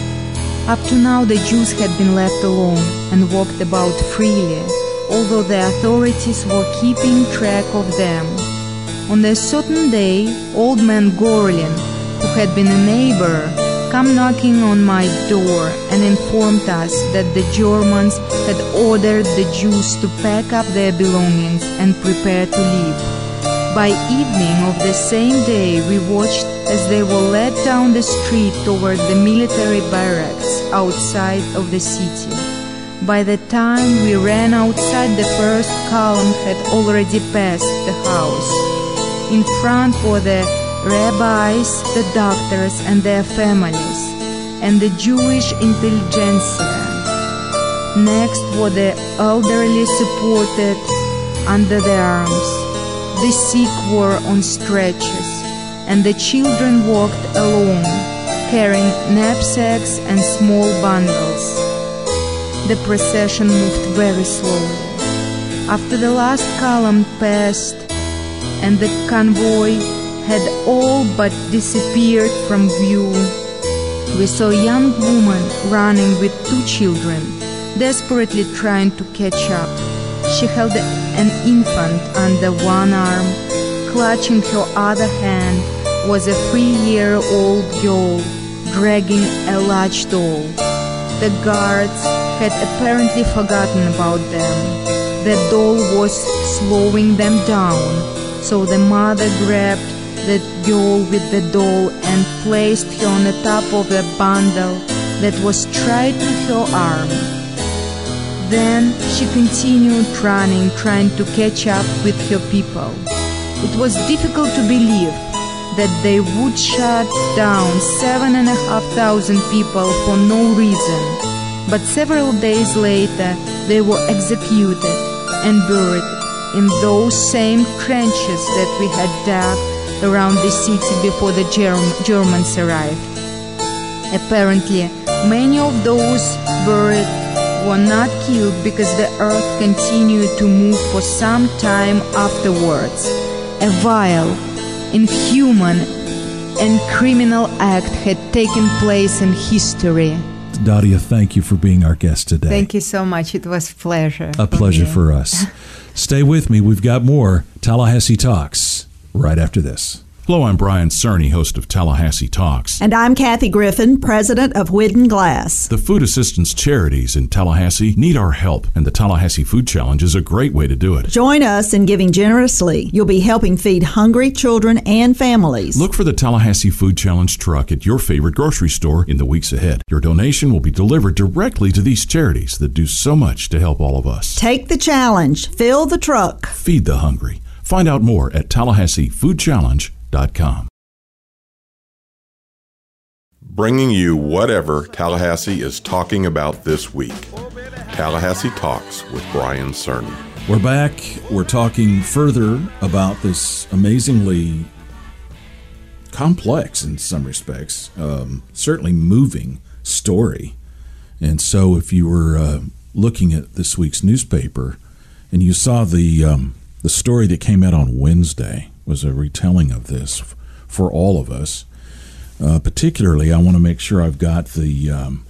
Up to now, the Jews had been left alone and walked about freely, although the authorities were keeping track of them. On a certain day, old man Gorlin, who had been a neighbor, came knocking on my door and informed us that the Germans had ordered the Jews to pack up their belongings and prepare to leave. By evening of the same day, we watched as they were led down the street toward the military barracks outside of the city. By the time we ran outside, the first column had already passed the house. In front were the rabbis, the doctors and their families, and the Jewish intelligentsia. Next were the elderly supported under their arms. The sick were on stretchers, and the children walked along, carrying knapsacks and small bundles. The procession moved very slowly. After the last column passed and the convoy had all but disappeared from view, we saw a young woman running with two children, desperately trying to catch up. She held an infant under one arm, clutching her other hand was a three-year-old girl dragging a large doll. The guards had apparently forgotten about them. The doll was slowing them down, so the mother grabbed the girl with the doll and placed her on the top of a bundle that was tied to her arm. Then she continued running, trying to catch up with her people. It was difficult to believe that they would shut down seven and a half thousand people for no reason. But several days later, they were executed and buried in those same trenches that we had dug around the city before the Germ- Germans arrived. Apparently, many of those buried were not killed because the earth continued to move for some time afterwards. A vile, inhuman, and criminal act had taken place in history. Nadia, thank you for being our guest today. Thank you so much. It was a pleasure. A pleasure for us. Stay with me. We've got more Tallahassee Talks right after this. Hello, I'm Brian Cerny, host of Tallahassee Talks. And I'm Kathy Griffin, president of Whidden Glass. The food assistance charities in Tallahassee need our help, and the Tallahassee Food Challenge is a great way to do it. Join us in giving generously. You'll be helping feed hungry children and families. Look for the Tallahassee Food Challenge truck at your favorite grocery store in the weeks ahead. Your donation will be delivered directly to these charities that do so much to help all of us. Take the challenge. Fill the truck. Feed the hungry. Find out more at tallahassee food challenge dot com. Bringing you whatever Tallahassee is talking about this week. Tallahassee Talks with Brian Cerny. We're back. We're talking further about this amazingly complex, in some respects, um, certainly moving story. And so if you were uh, looking at this week's newspaper and you saw the um, the story that came out on Wednesday, was a retelling of this f- for all of us. Uh, particularly, I want to make sure I've got the um,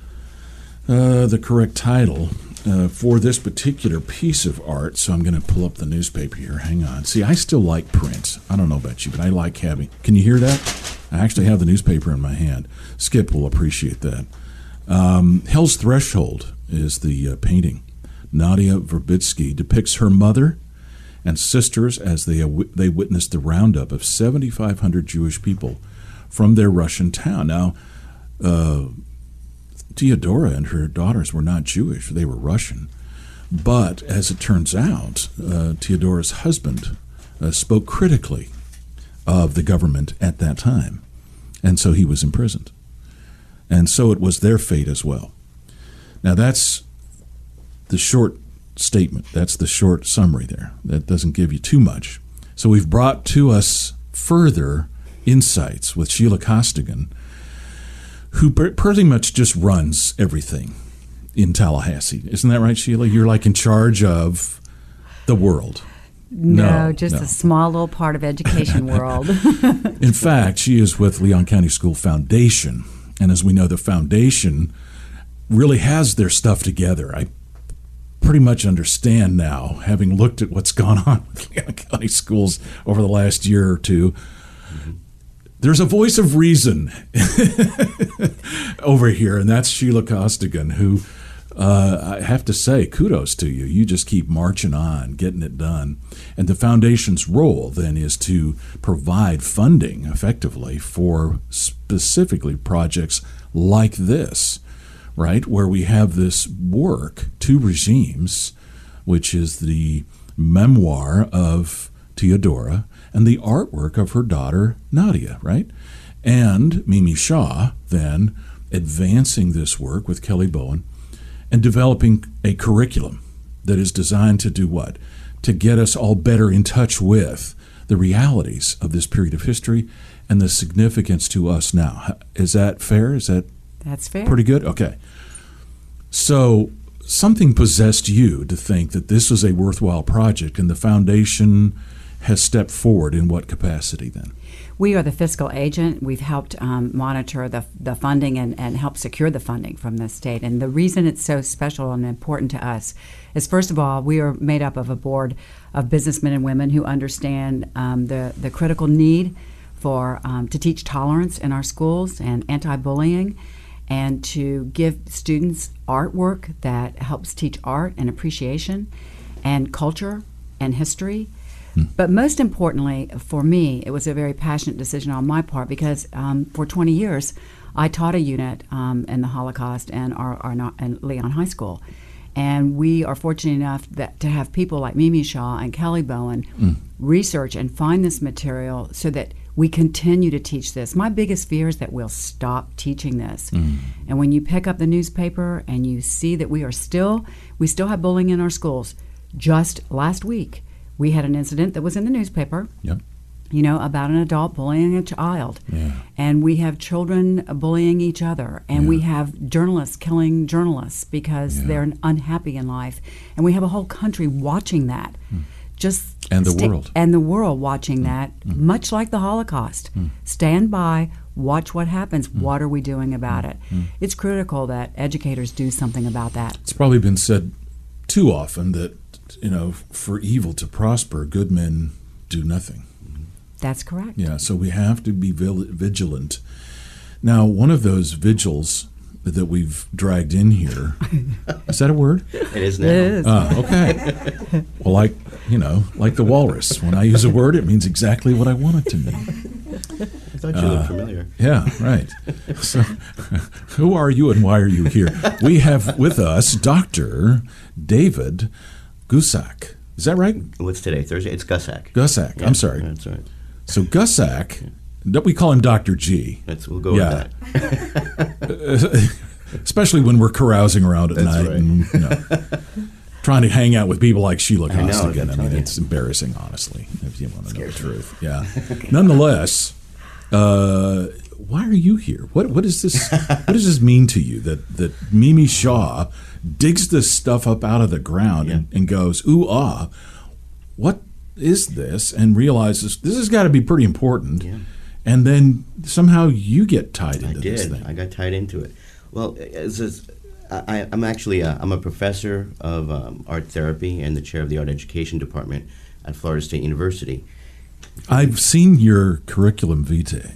uh, the correct title uh, for this particular piece of art. So I'm going to pull up the newspaper here. Hang on. See, I still like print. I don't know about you, but I like having. Can you hear that? I actually have the newspaper in my hand. Skip will appreciate that. Um, Hell's Threshold is the uh, painting. Nadia Verbitsky depicts her mother and sisters as they they witnessed the roundup of seventy-five hundred Jewish people from their Russian town. Now, uh, Theodora and her daughters were not Jewish; they were Russian. But as it turns out, uh, Theodora's husband uh, spoke critically of the government at that time, and so he was imprisoned. And so it was their fate as well. Now, that's the short statement. That's the short summary there. That doesn't give you too much. So we've brought to us further insights with Sheila Costigan, who pretty much just runs everything in Tallahassee. Isn't that right, Sheila? You're like in charge of the world. No, no just no. a small little part of education world. In fact, she is with Leon County School Foundation. And as we know, the foundation really has their stuff together. I pretty much understand now, having looked at what's gone on with Leon County schools over the last year or two. Mm-hmm. There's a voice of reason over here, and that's Sheila Costigan, who uh, I have to say, kudos to you. You just keep marching on, getting it done. And the foundation's role then is to provide funding effectively for specifically projects like this, right, where we have this work, Two Regimes, which is the memoir of Theodora and the artwork of her daughter, Nadia, right? And Mimi Shaw then advancing this work with Kelly Bowen and developing a curriculum that is designed to do what? To get us all better in touch with the realities of this period of history and the significance to us now. Is that fair? Is that That's fair. Pretty good? Okay. So something possessed you to think that this was a worthwhile project, and the foundation has stepped forward in what capacity then? We are the fiscal agent. We've helped um, monitor the, the funding and, and help secure the funding from the state. And the reason it's so special and important to us is, first of all, we are made up of a board of businessmen and women who understand um, the, the critical need for um, to teach tolerance in our schools and anti-bullying, and to give students artwork that helps teach art and appreciation and culture and history. But most importantly, for me, it was a very passionate decision on my part, because um, for twenty years, I taught a unit um, in the Holocaust and our, our not, in Leon High School. And we are fortunate enough that to have people like Mimi Shaw and Kelly Bowen mm. research and find this material so that we continue to teach this. My biggest fear is that we'll stop teaching this. Mm. And when you pick up the newspaper and you see that we are still, we still have bullying in our schools. Just last week, we had an incident that was in the newspaper, yep. you know, about an adult bullying a child. Yeah. And we have children bullying each other. And yeah. we have journalists killing journalists because yeah. they're unhappy in life. And we have a whole country watching that. Mm. Just and the sta- world. And the world watching mm. that, mm. much like the Holocaust. Mm. Stand by, watch what happens. Mm. What are we doing about mm. it? Mm. It's critical that educators do something about that. It's probably been said too often that, you know, for evil to prosper, good men do nothing. That's correct. Yeah, so we have to be vigilant. Now, one of those vigils that we've dragged in here, is that a word? It is now. It is. Oh, okay. Well, like, you know, like the walrus. When I use a word, it means exactly what I want it to mean. I thought you looked uh, familiar. Yeah, right. So, who are you and why are you here? We have with us Doctor David Gusak. Is that right? What's today? Thursday? It's Gusak. Gusak. Yeah, I'm sorry. That's right. So Gusak, we call him Doctor G. That's, we'll go yeah. with that. Especially when we're carousing around at That's night right. and, you know, trying to hang out with people like Sheila I know, Costigan. I, I'm mean, telling it's embarrassing, honestly, if you want to know the Scares me. truth. Yeah. Nonetheless, uh, why are you here? What what is this? What does this mean to you that that Mimi Shaw digs this stuff up out of the ground Yeah. and, and goes, ooh ah, what is this? And realizes this has got to be pretty important. Yeah. And then somehow you get tied into I this did. thing. I got tied into it. Well, as, as, I, I'm actually a, I'm a professor of um, art therapy and the chair of the art education department at Florida State University. I've seen your curriculum vitae.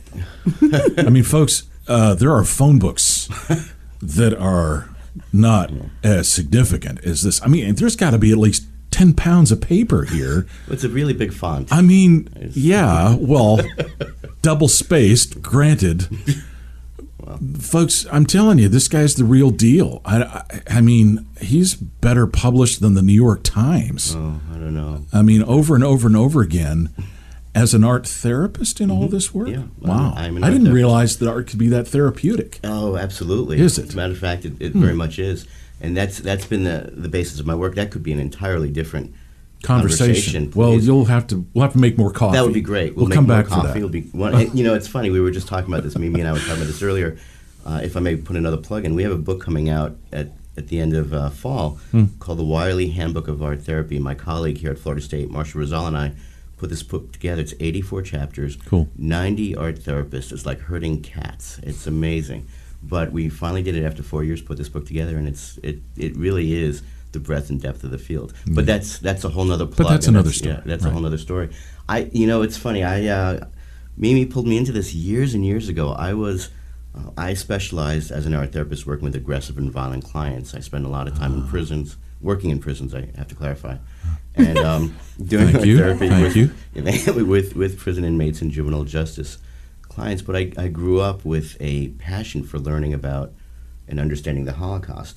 I mean, folks, uh, there are phone books that are not as significant as this. I mean, there's got to be at least ten pounds of paper here. It's a really big font. I mean, It's- yeah, well, double spaced, granted. Well. Folks, I'm telling you, this guy's the real deal. I, I, I mean, he's better published than the New York Times. Oh, I don't know. I mean, over and over and over again. As an art therapist in all this work? Yeah. Wow. I'm an I art didn't therapist. realize that art could be that therapeutic. Oh, absolutely. Is it? As a matter of fact, it, it Hmm. very much is. And that's that's been the, the basis of my work. That could be an entirely different Conversation. conversation. Well, please. you'll have to. We'll have to make more coffee. That would be great. We'll, make come more back coffee. for that. It'll be one, and, you know, it's funny. We were just talking about this. Mimi and I were talking about this earlier. Uh, if I may put another plug in, we have a book coming out at, at the end of uh, fall Hmm. called The Wiley Handbook of Art Therapy. My colleague here at Florida State, Marsha Rizal, and I put this book together. It's eighty-four chapters. Cool. ninety art therapists. It's like herding cats. It's amazing. But we finally did it after four years. Put this book together, and it's it it really is the breadth and depth of the field. But Yeah. that's that's a whole nother plug. But that's and another Yeah, story, that's right. a whole other story. I you know it's funny. I uh, Mimi pulled me into this years and years ago. I was uh, I specialized as an art therapist working with aggressive and violent clients. I spent a lot of time in prisons, working in prisons. I have to clarify. And um, doing Thank art you. therapy Thank with, with with prison inmates and juvenile justice clients. But I, I grew up with a passion for learning about and understanding the Holocaust.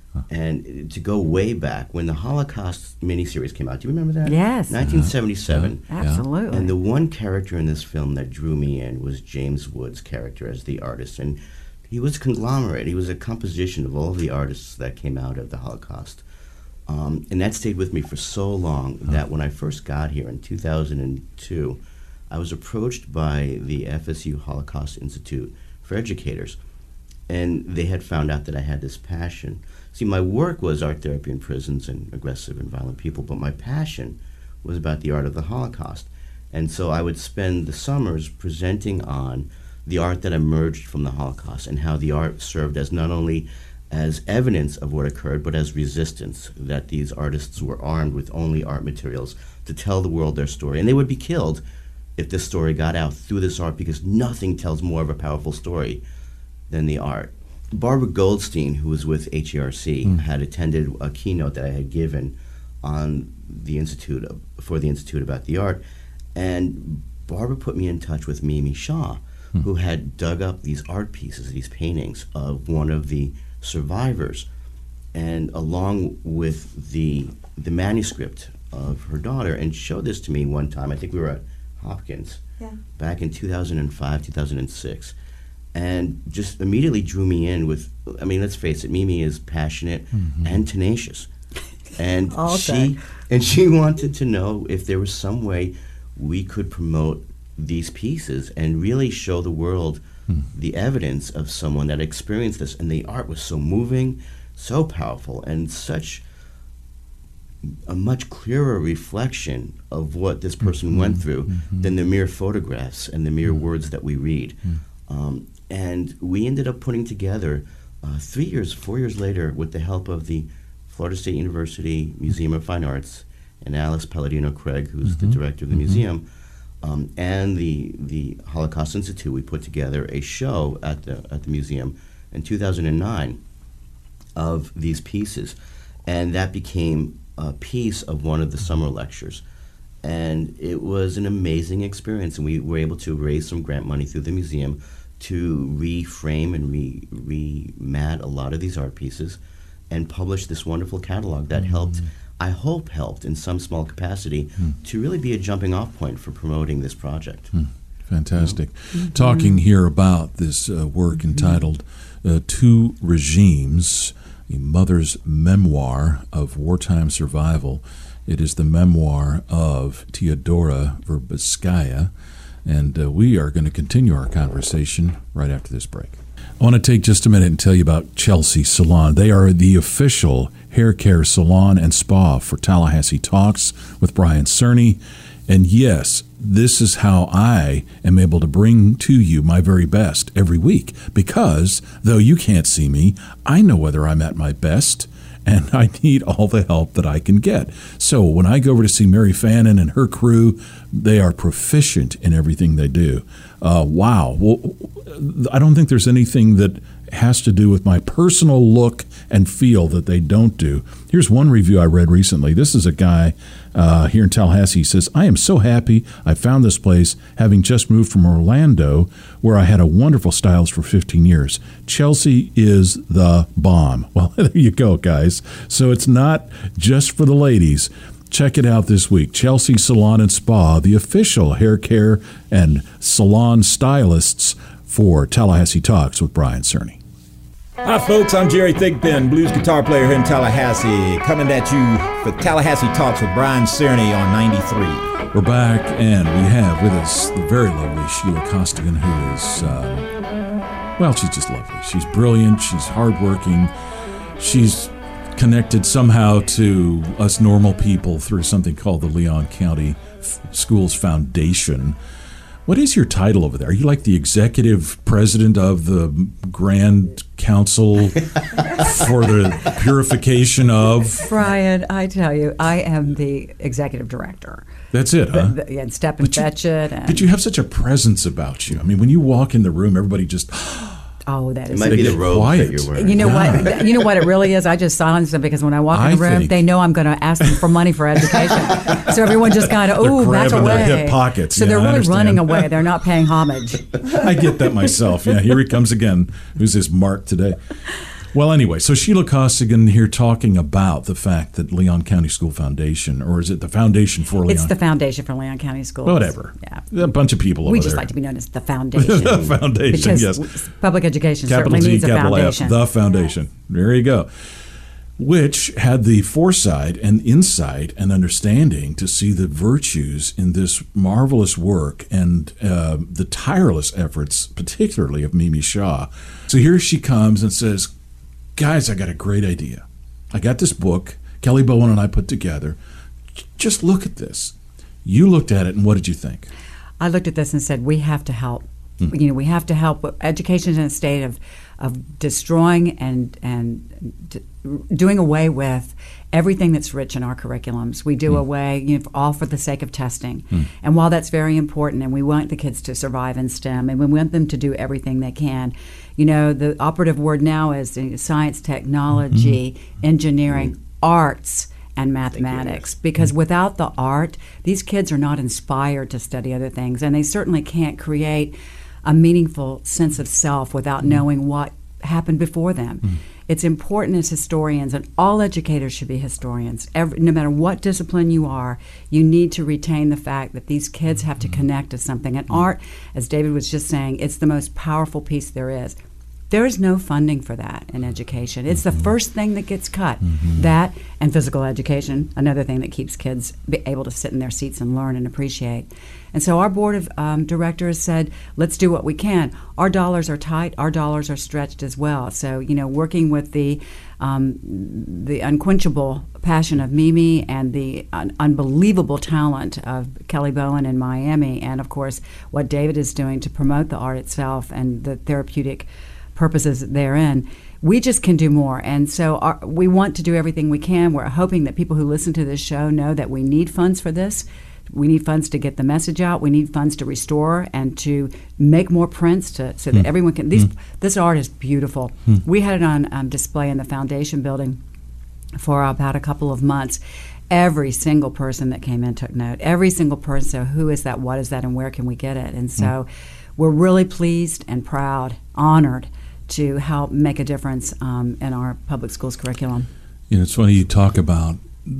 And to go way back, when the Holocaust miniseries came out, do you remember that? Yes. nineteen seventy-seven. Yeah. Absolutely. And the one character in this film that drew me in was James Wood's character as the artist. And he was a conglomerate. He was a composition of all the artists that came out of the Holocaust. Um, and that stayed with me for so long that when I first got here in two thousand two, I was approached by the F S U Holocaust Institute for Educators. And they had found out that I had this passion. See, my work was art therapy in prisons and aggressive and violent people, but my passion was about the art of the Holocaust. And so I would spend the summers presenting on the art that emerged from the Holocaust and how the art served as not only as evidence of what occurred, but as resistance, that these artists were armed with only art materials to tell the world their story. And they would be killed if this story got out through this art, because nothing tells more of a powerful story than the art. Barbara Goldstein, who was with H E R C, mm. had attended a keynote that I had given on the Institute of, for the Institute about the art, and Barbara put me in touch with Mimi Shaw, mm. who had dug up these art pieces, these paintings of one of the survivors, and along with the the manuscript of her daughter, and showed this to me one time. I think we were at Hopkins yeah. back in two thousand five, two thousand six, and just immediately drew me in with, I mean, let's face it, Mimi is passionate mm-hmm. and tenacious. And All she day. and she wanted to know if there was some way we could promote these pieces and really show the world hmm. the evidence of someone that experienced this. And the art was so moving, so powerful, and such a much clearer reflection of what this person mm-hmm. went through mm-hmm. than the mere photographs and the mere mm-hmm. words that we read. Mm-hmm. Um, and we ended up putting together uh, three years, four years later, with the help of the Florida State University Museum of Fine Arts and Alice Palladino-Craig, who's mm-hmm. the director of the mm-hmm. museum, um, and the the Holocaust Institute, we put together a show at the at the museum in two thousand nine of these pieces, and that became a piece of one of the summer lectures. And it was an amazing experience, and we were able to raise some grant money through the museum to reframe and re remat a lot of these art pieces, and publish this wonderful catalog that mm. helped, I hope helped in some small capacity, mm. to really be a jumping off point for promoting this project. Mm. Fantastic. You know? mm-hmm. Talking here about this uh, work mm-hmm. entitled uh, Two Regimes, a mother's memoir of wartime survival. It is the memoir of Teodora Verbitskaya, and uh, we are going to continue our conversation right after this break. I want to take just a minute and tell you about Chelsea Salon. They are the official hair care salon and spa for Tallahassee Talks with Brian Cerny. And yes, this is how I am able to bring to you my very best every week, because though you can't see me, I know whether I'm at my best, and I need all the help that I can get. So when I go over to see Mary Fannin and her crew, they are proficient in everything they do. Uh, wow. Well, I don't think there's anything that has to do with my personal look and feel that they don't do. Here's one review I read recently. This is a guy uh, here in Tallahassee. He says, I am so happy I found this place, having just moved from Orlando, where I had a wonderful stylist for fifteen years. Chelsea is the bomb. Well, there you go, guys. So it's not just for the ladies. Check it out this week. Chelsea Salon and Spa, the official hair care and salon stylists for Tallahassee Talks with Brian Cerny. Hi folks, I'm Jerry Thigpen, blues guitar player here in Tallahassee, coming at you for Tallahassee Talks with Brian Cerny on ninety-three. We're back, and we have with us the very lovely Sheila Costigan, who is, um, well, she's just lovely. She's brilliant, she's hardworking, she's connected somehow to us normal people through something called the Leon County F- Schools Foundation. What is your title over there? Are you like the executive president of the Grand Council for the purification of? Brian, I tell you, I am the executive director. That's it, huh? The, the, and Step and Fetch It. And but you have such a presence about you. I mean, when you walk in the room, everybody just... Oh, that it is. It might be the robe quiet. that you're wearing. You know what? You know what it really is. I just silence them because when I walk in the I room, think- they know I'm going to ask them for money for education. So everyone just kind of They're ooh back grabbing away. their hip pockets. So Yeah, they're I really understand. running away. They're not paying homage. I get that myself. Yeah, here he comes again. Who's this Mark today? Well, anyway, so Sheila Costigan here talking about the fact that Leon County School Foundation, or is it the Foundation for Leon? It's the Foundation for Leon County Schools. Whatever. Yeah. A bunch of people over We there. just like to be known as the Foundation. The Foundation, because yes. Public education Capital certainly T, needs a capital foundation. F, the Foundation. There you go. Which had the foresight and insight and understanding to see the virtues in this marvelous work and uh, the tireless efforts, particularly of Mimi Shaw. So here she comes and says, guys, I got a great idea. I got this book Kelly Bowen and I put together. Just look at this. You looked at it, and what did you think? I looked at this and said, we have to help. Mm. You know, we have to help. Education is in a state of, of destroying and and d- doing away with everything that's rich in our curriculums. We do mm. away, you know, all for the sake of testing. Mm. And while that's very important, and we want the kids to survive in STEM, and we want them to do everything they can, you know, the operative word now is science, technology, mm-hmm. engineering, mm. arts, and mathematics, because without the art, these kids are not inspired to study other things, and they certainly can't create a meaningful sense of self without knowing what happened before them. Mm. It's important as historians, and all educators should be historians. Every, no matter what discipline you are, you need to retain the fact that these kids have to connect to something. And art, as David was just saying, it's the most powerful piece there is. There is no funding for that in education. It's the first thing that gets cut. Mm-hmm. That and physical education, another thing that keeps kids be able to sit in their seats and learn and appreciate. And so our board of um, directors said, let's do what we can. Our dollars are tight. Our dollars are stretched as well. So, you know, working with the um, the unquenchable passion of Mimi and the un- unbelievable talent of Kelly Bowen in Miami, and, of course, what David is doing to promote the art itself and the therapeutic purposes therein, we just can do more. And so our, we want to do everything we can. We're hoping that people who listen to this show know that we need funds for this. We need funds to get the message out. We need funds to restore and to make more prints to, so that mm. everyone can. These, mm. This art is beautiful. Mm. We had it on um, display in the foundation building for about a couple of months. Every single person that came in took note. Every single person, so who is that, what is that, and where can we get it? And so mm. we're really pleased and proud, honored to help make a difference um, in our public schools curriculum. You know, it's funny you talk about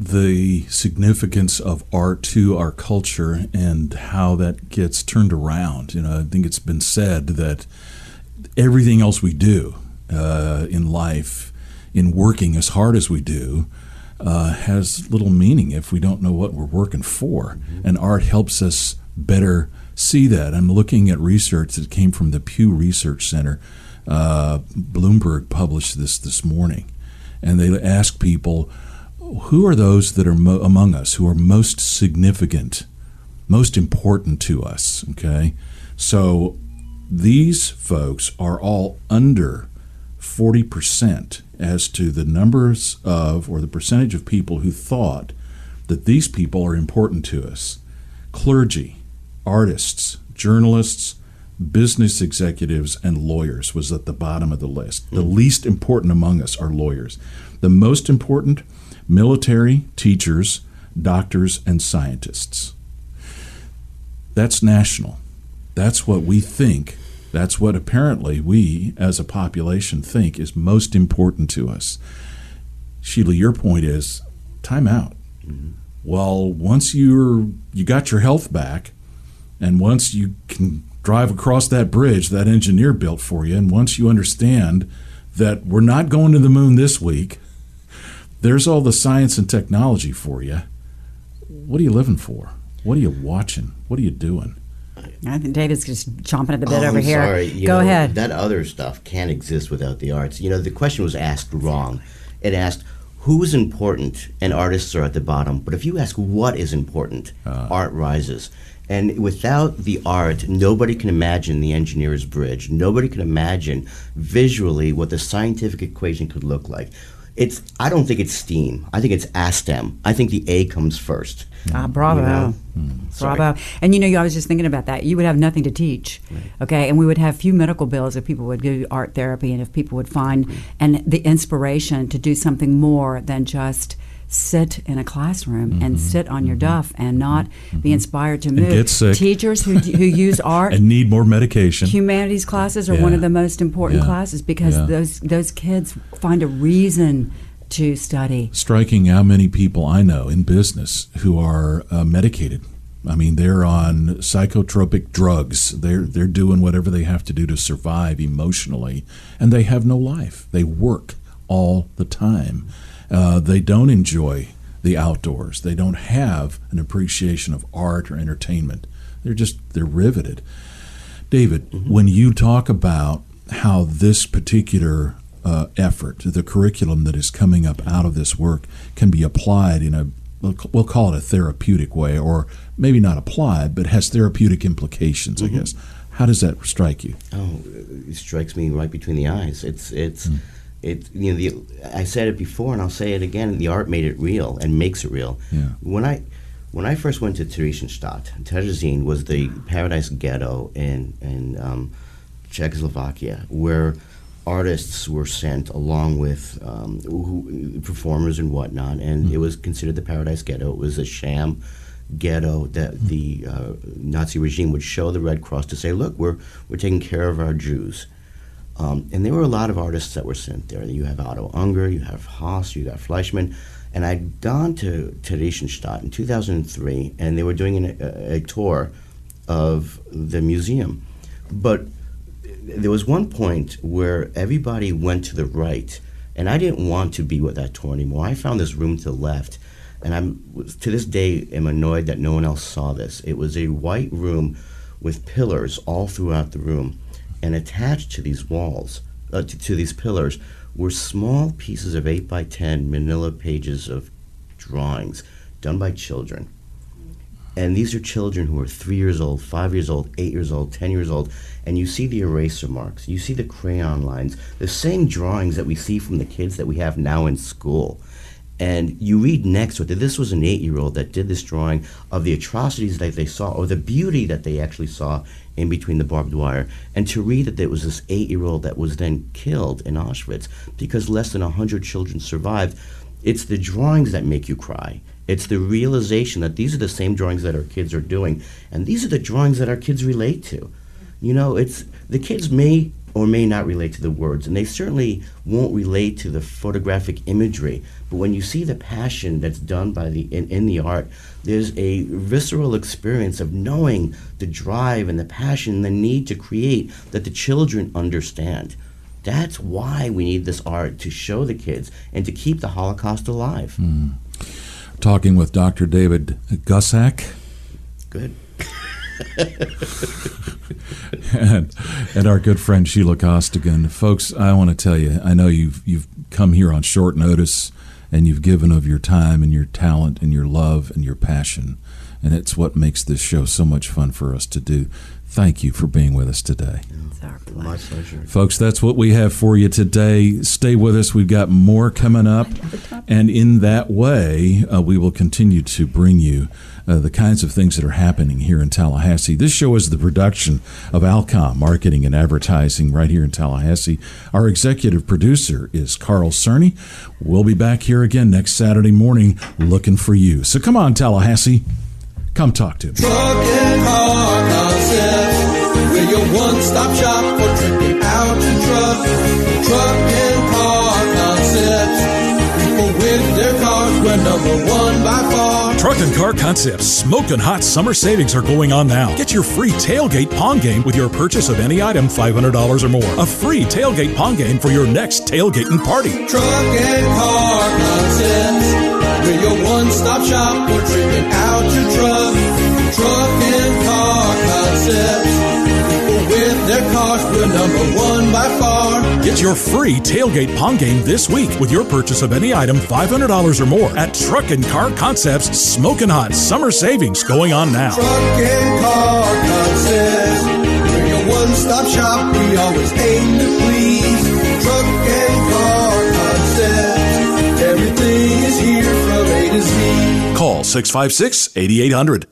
the significance of art to our culture and how that gets turned around. You know, I think it's been said that everything else we do uh, in life, in working as hard as we do, uh, has little meaning if we don't know what we're working for. Mm-hmm. And art helps us better see that. I'm looking at research that came from the Pew Research Center. Uh, Bloomberg published this this morning, and they asked people, who are those that are mo- among us who are most significant, most important to us, okay? So these folks are all under forty percent as to the numbers of, or the percentage of people who thought that these people are important to us. Clergy, artists, journalists, business executives, and lawyers was at the bottom of the list. The least important among us are lawyers. The most important, military, teachers, doctors, and scientists. That's national. That's what we think. That's what apparently we as a population think is most important to us. Sheila, your point is time out. Mm-hmm. Well, once you're you got your health back, and once you can drive across that bridge that engineer built for you, and once you understand that we're not going to the moon this week, there's all the science and technology for you. What are you living for? What are you watching? What are you doing? I think David's just chomping at the bit oh, over I'm here. Sorry. You Go know, ahead. That other stuff can't exist without the arts. You know, the question was asked wrong. It asked, who is important? And artists are at the bottom. But if you ask what is important, uh, art rises. And without the art, nobody can imagine the engineer's bridge. Nobody can imagine visually what the scientific equation could look like. It's. I don't think it's STEAM. I think it's ASTEM. I think the A comes first. Ah, bravo. You know? mm. Bravo. And you know, I was just thinking about that. You would have nothing to teach, right. okay? And we would have few medical bills if people would do art therapy and if people would find mm-hmm. and the inspiration to do something more than just sit in a classroom mm-hmm. and sit on your duff and not mm-hmm. be inspired to move. And get sick. Teachers who who use art and need more medication. Humanities classes are yeah. one of the most important yeah. classes because yeah. those those kids find a reason to study. Striking how many people I know in business who are uh, medicated. I mean, they're on psychotropic drugs. They're they're doing whatever they have to do to survive emotionally, and they have no life. They work all the time. Uh, they don't enjoy the outdoors. They don't have an appreciation of art or entertainment. They're just, they're riveted. David, mm-hmm. when you talk about how this particular uh, effort, the curriculum that is coming up out of this work, can be applied in a we'll call it a therapeutic way, or maybe not applied, but has therapeutic implications, Mm-hmm. I guess. How does that strike you? Oh, it strikes me right between the eyes. It's it's mm. it. You know, the, I said it before, and I'll say it again. The art made it real and makes it real. Yeah. When I when I first went to Theresienstadt, Terezin was the paradise ghetto in in um, Czechoslovakia, where artists were sent along with um, who, performers and whatnot, and mm. it was considered the paradise ghetto. It was a sham ghetto that the uh, Nazi regime would show the Red Cross to say, look, we're we're taking care of our Jews. Um, and there were a lot of artists that were sent there. You have Otto Unger, you have Haas, you got Fleischmann. And I'd gone to Theresienstadt in two thousand three, and they were doing an, a, a tour of the museum. But there was one point where everybody went to the right, and I didn't want to be with that tour anymore. I found this room to the left. And I'm to this day am annoyed that no one else saw this. It was a white room with pillars all throughout the room, and attached to these walls, uh, to, to these pillars, were small pieces of eight by ten manila pages of drawings done by children. And these are children who are three years old, five years old, eight years old, ten years old, and you see the eraser marks, you see the crayon lines, the same drawings that we see from the kids that we have now in school. And you read next to it that this was an eight-year-old that did this drawing of the atrocities that they saw, or the beauty that they actually saw in between the barbed wire. And to read that there was this eight-year-old that was then killed in Auschwitz because less than one hundred children survived. It's the drawings that make you cry. It's the realization that these are the same drawings that our kids are doing, and these are the drawings that our kids relate to. You know, it's the kids may or may not relate to the words, and they certainly won't relate to the photographic imagery. But when you see the passion that's done by the in, in the art, there's a visceral experience of knowing the drive and the passion and the need to create that the children understand. That's why we need this art, to show the kids and to keep the Holocaust alive. Mm. Talking with Doctor David Gusak. Good. and, and our good friend Sheila Costigan. Folks, I want to tell you, I know you've you've come here on short notice, and you've given of your time and your talent and your love and your passion, and it's what makes this show so much fun for us to do. Thank you for being with us today. It's our pleasure. My pleasure. Folks, that's what we have for you today. Stay with us. We've got more coming up, and in that way, uh, we will continue to bring you Uh, the kinds of things that are happening here in Tallahassee. This show is the production of Alcom Marketing and Advertising right here in Tallahassee. Our executive producer is Carl Cerny. We'll be back here again next Saturday morning looking for you. So come on, Tallahassee. Come talk to me. Truck and Car Concepts, we're your one-stop shop for tripping out your truck. Truck and Car Concepts, people with their cars, we're number one by far. Truck and Car Concepts smoking hot summer savings are going on now. Get your free tailgate pong game with your purchase of any item five hundred dollars or more. A free tailgate pong game for your next tailgating party. Truck and Car Concepts, we're your one-stop shop for tripping out your truck. Truck and Car Concepts, people with their cars, we're number one by far. Get your free tailgate pong game this week with your purchase of any item five hundred dollars or more at Truck and Car Concepts. Smoking hot summer savings going on now. Truck and Car Concepts, we're your one-stop shop. We always aim to please. Truck and Car Concepts, everything is here from A to Z. Call six five six, eight eight hundred.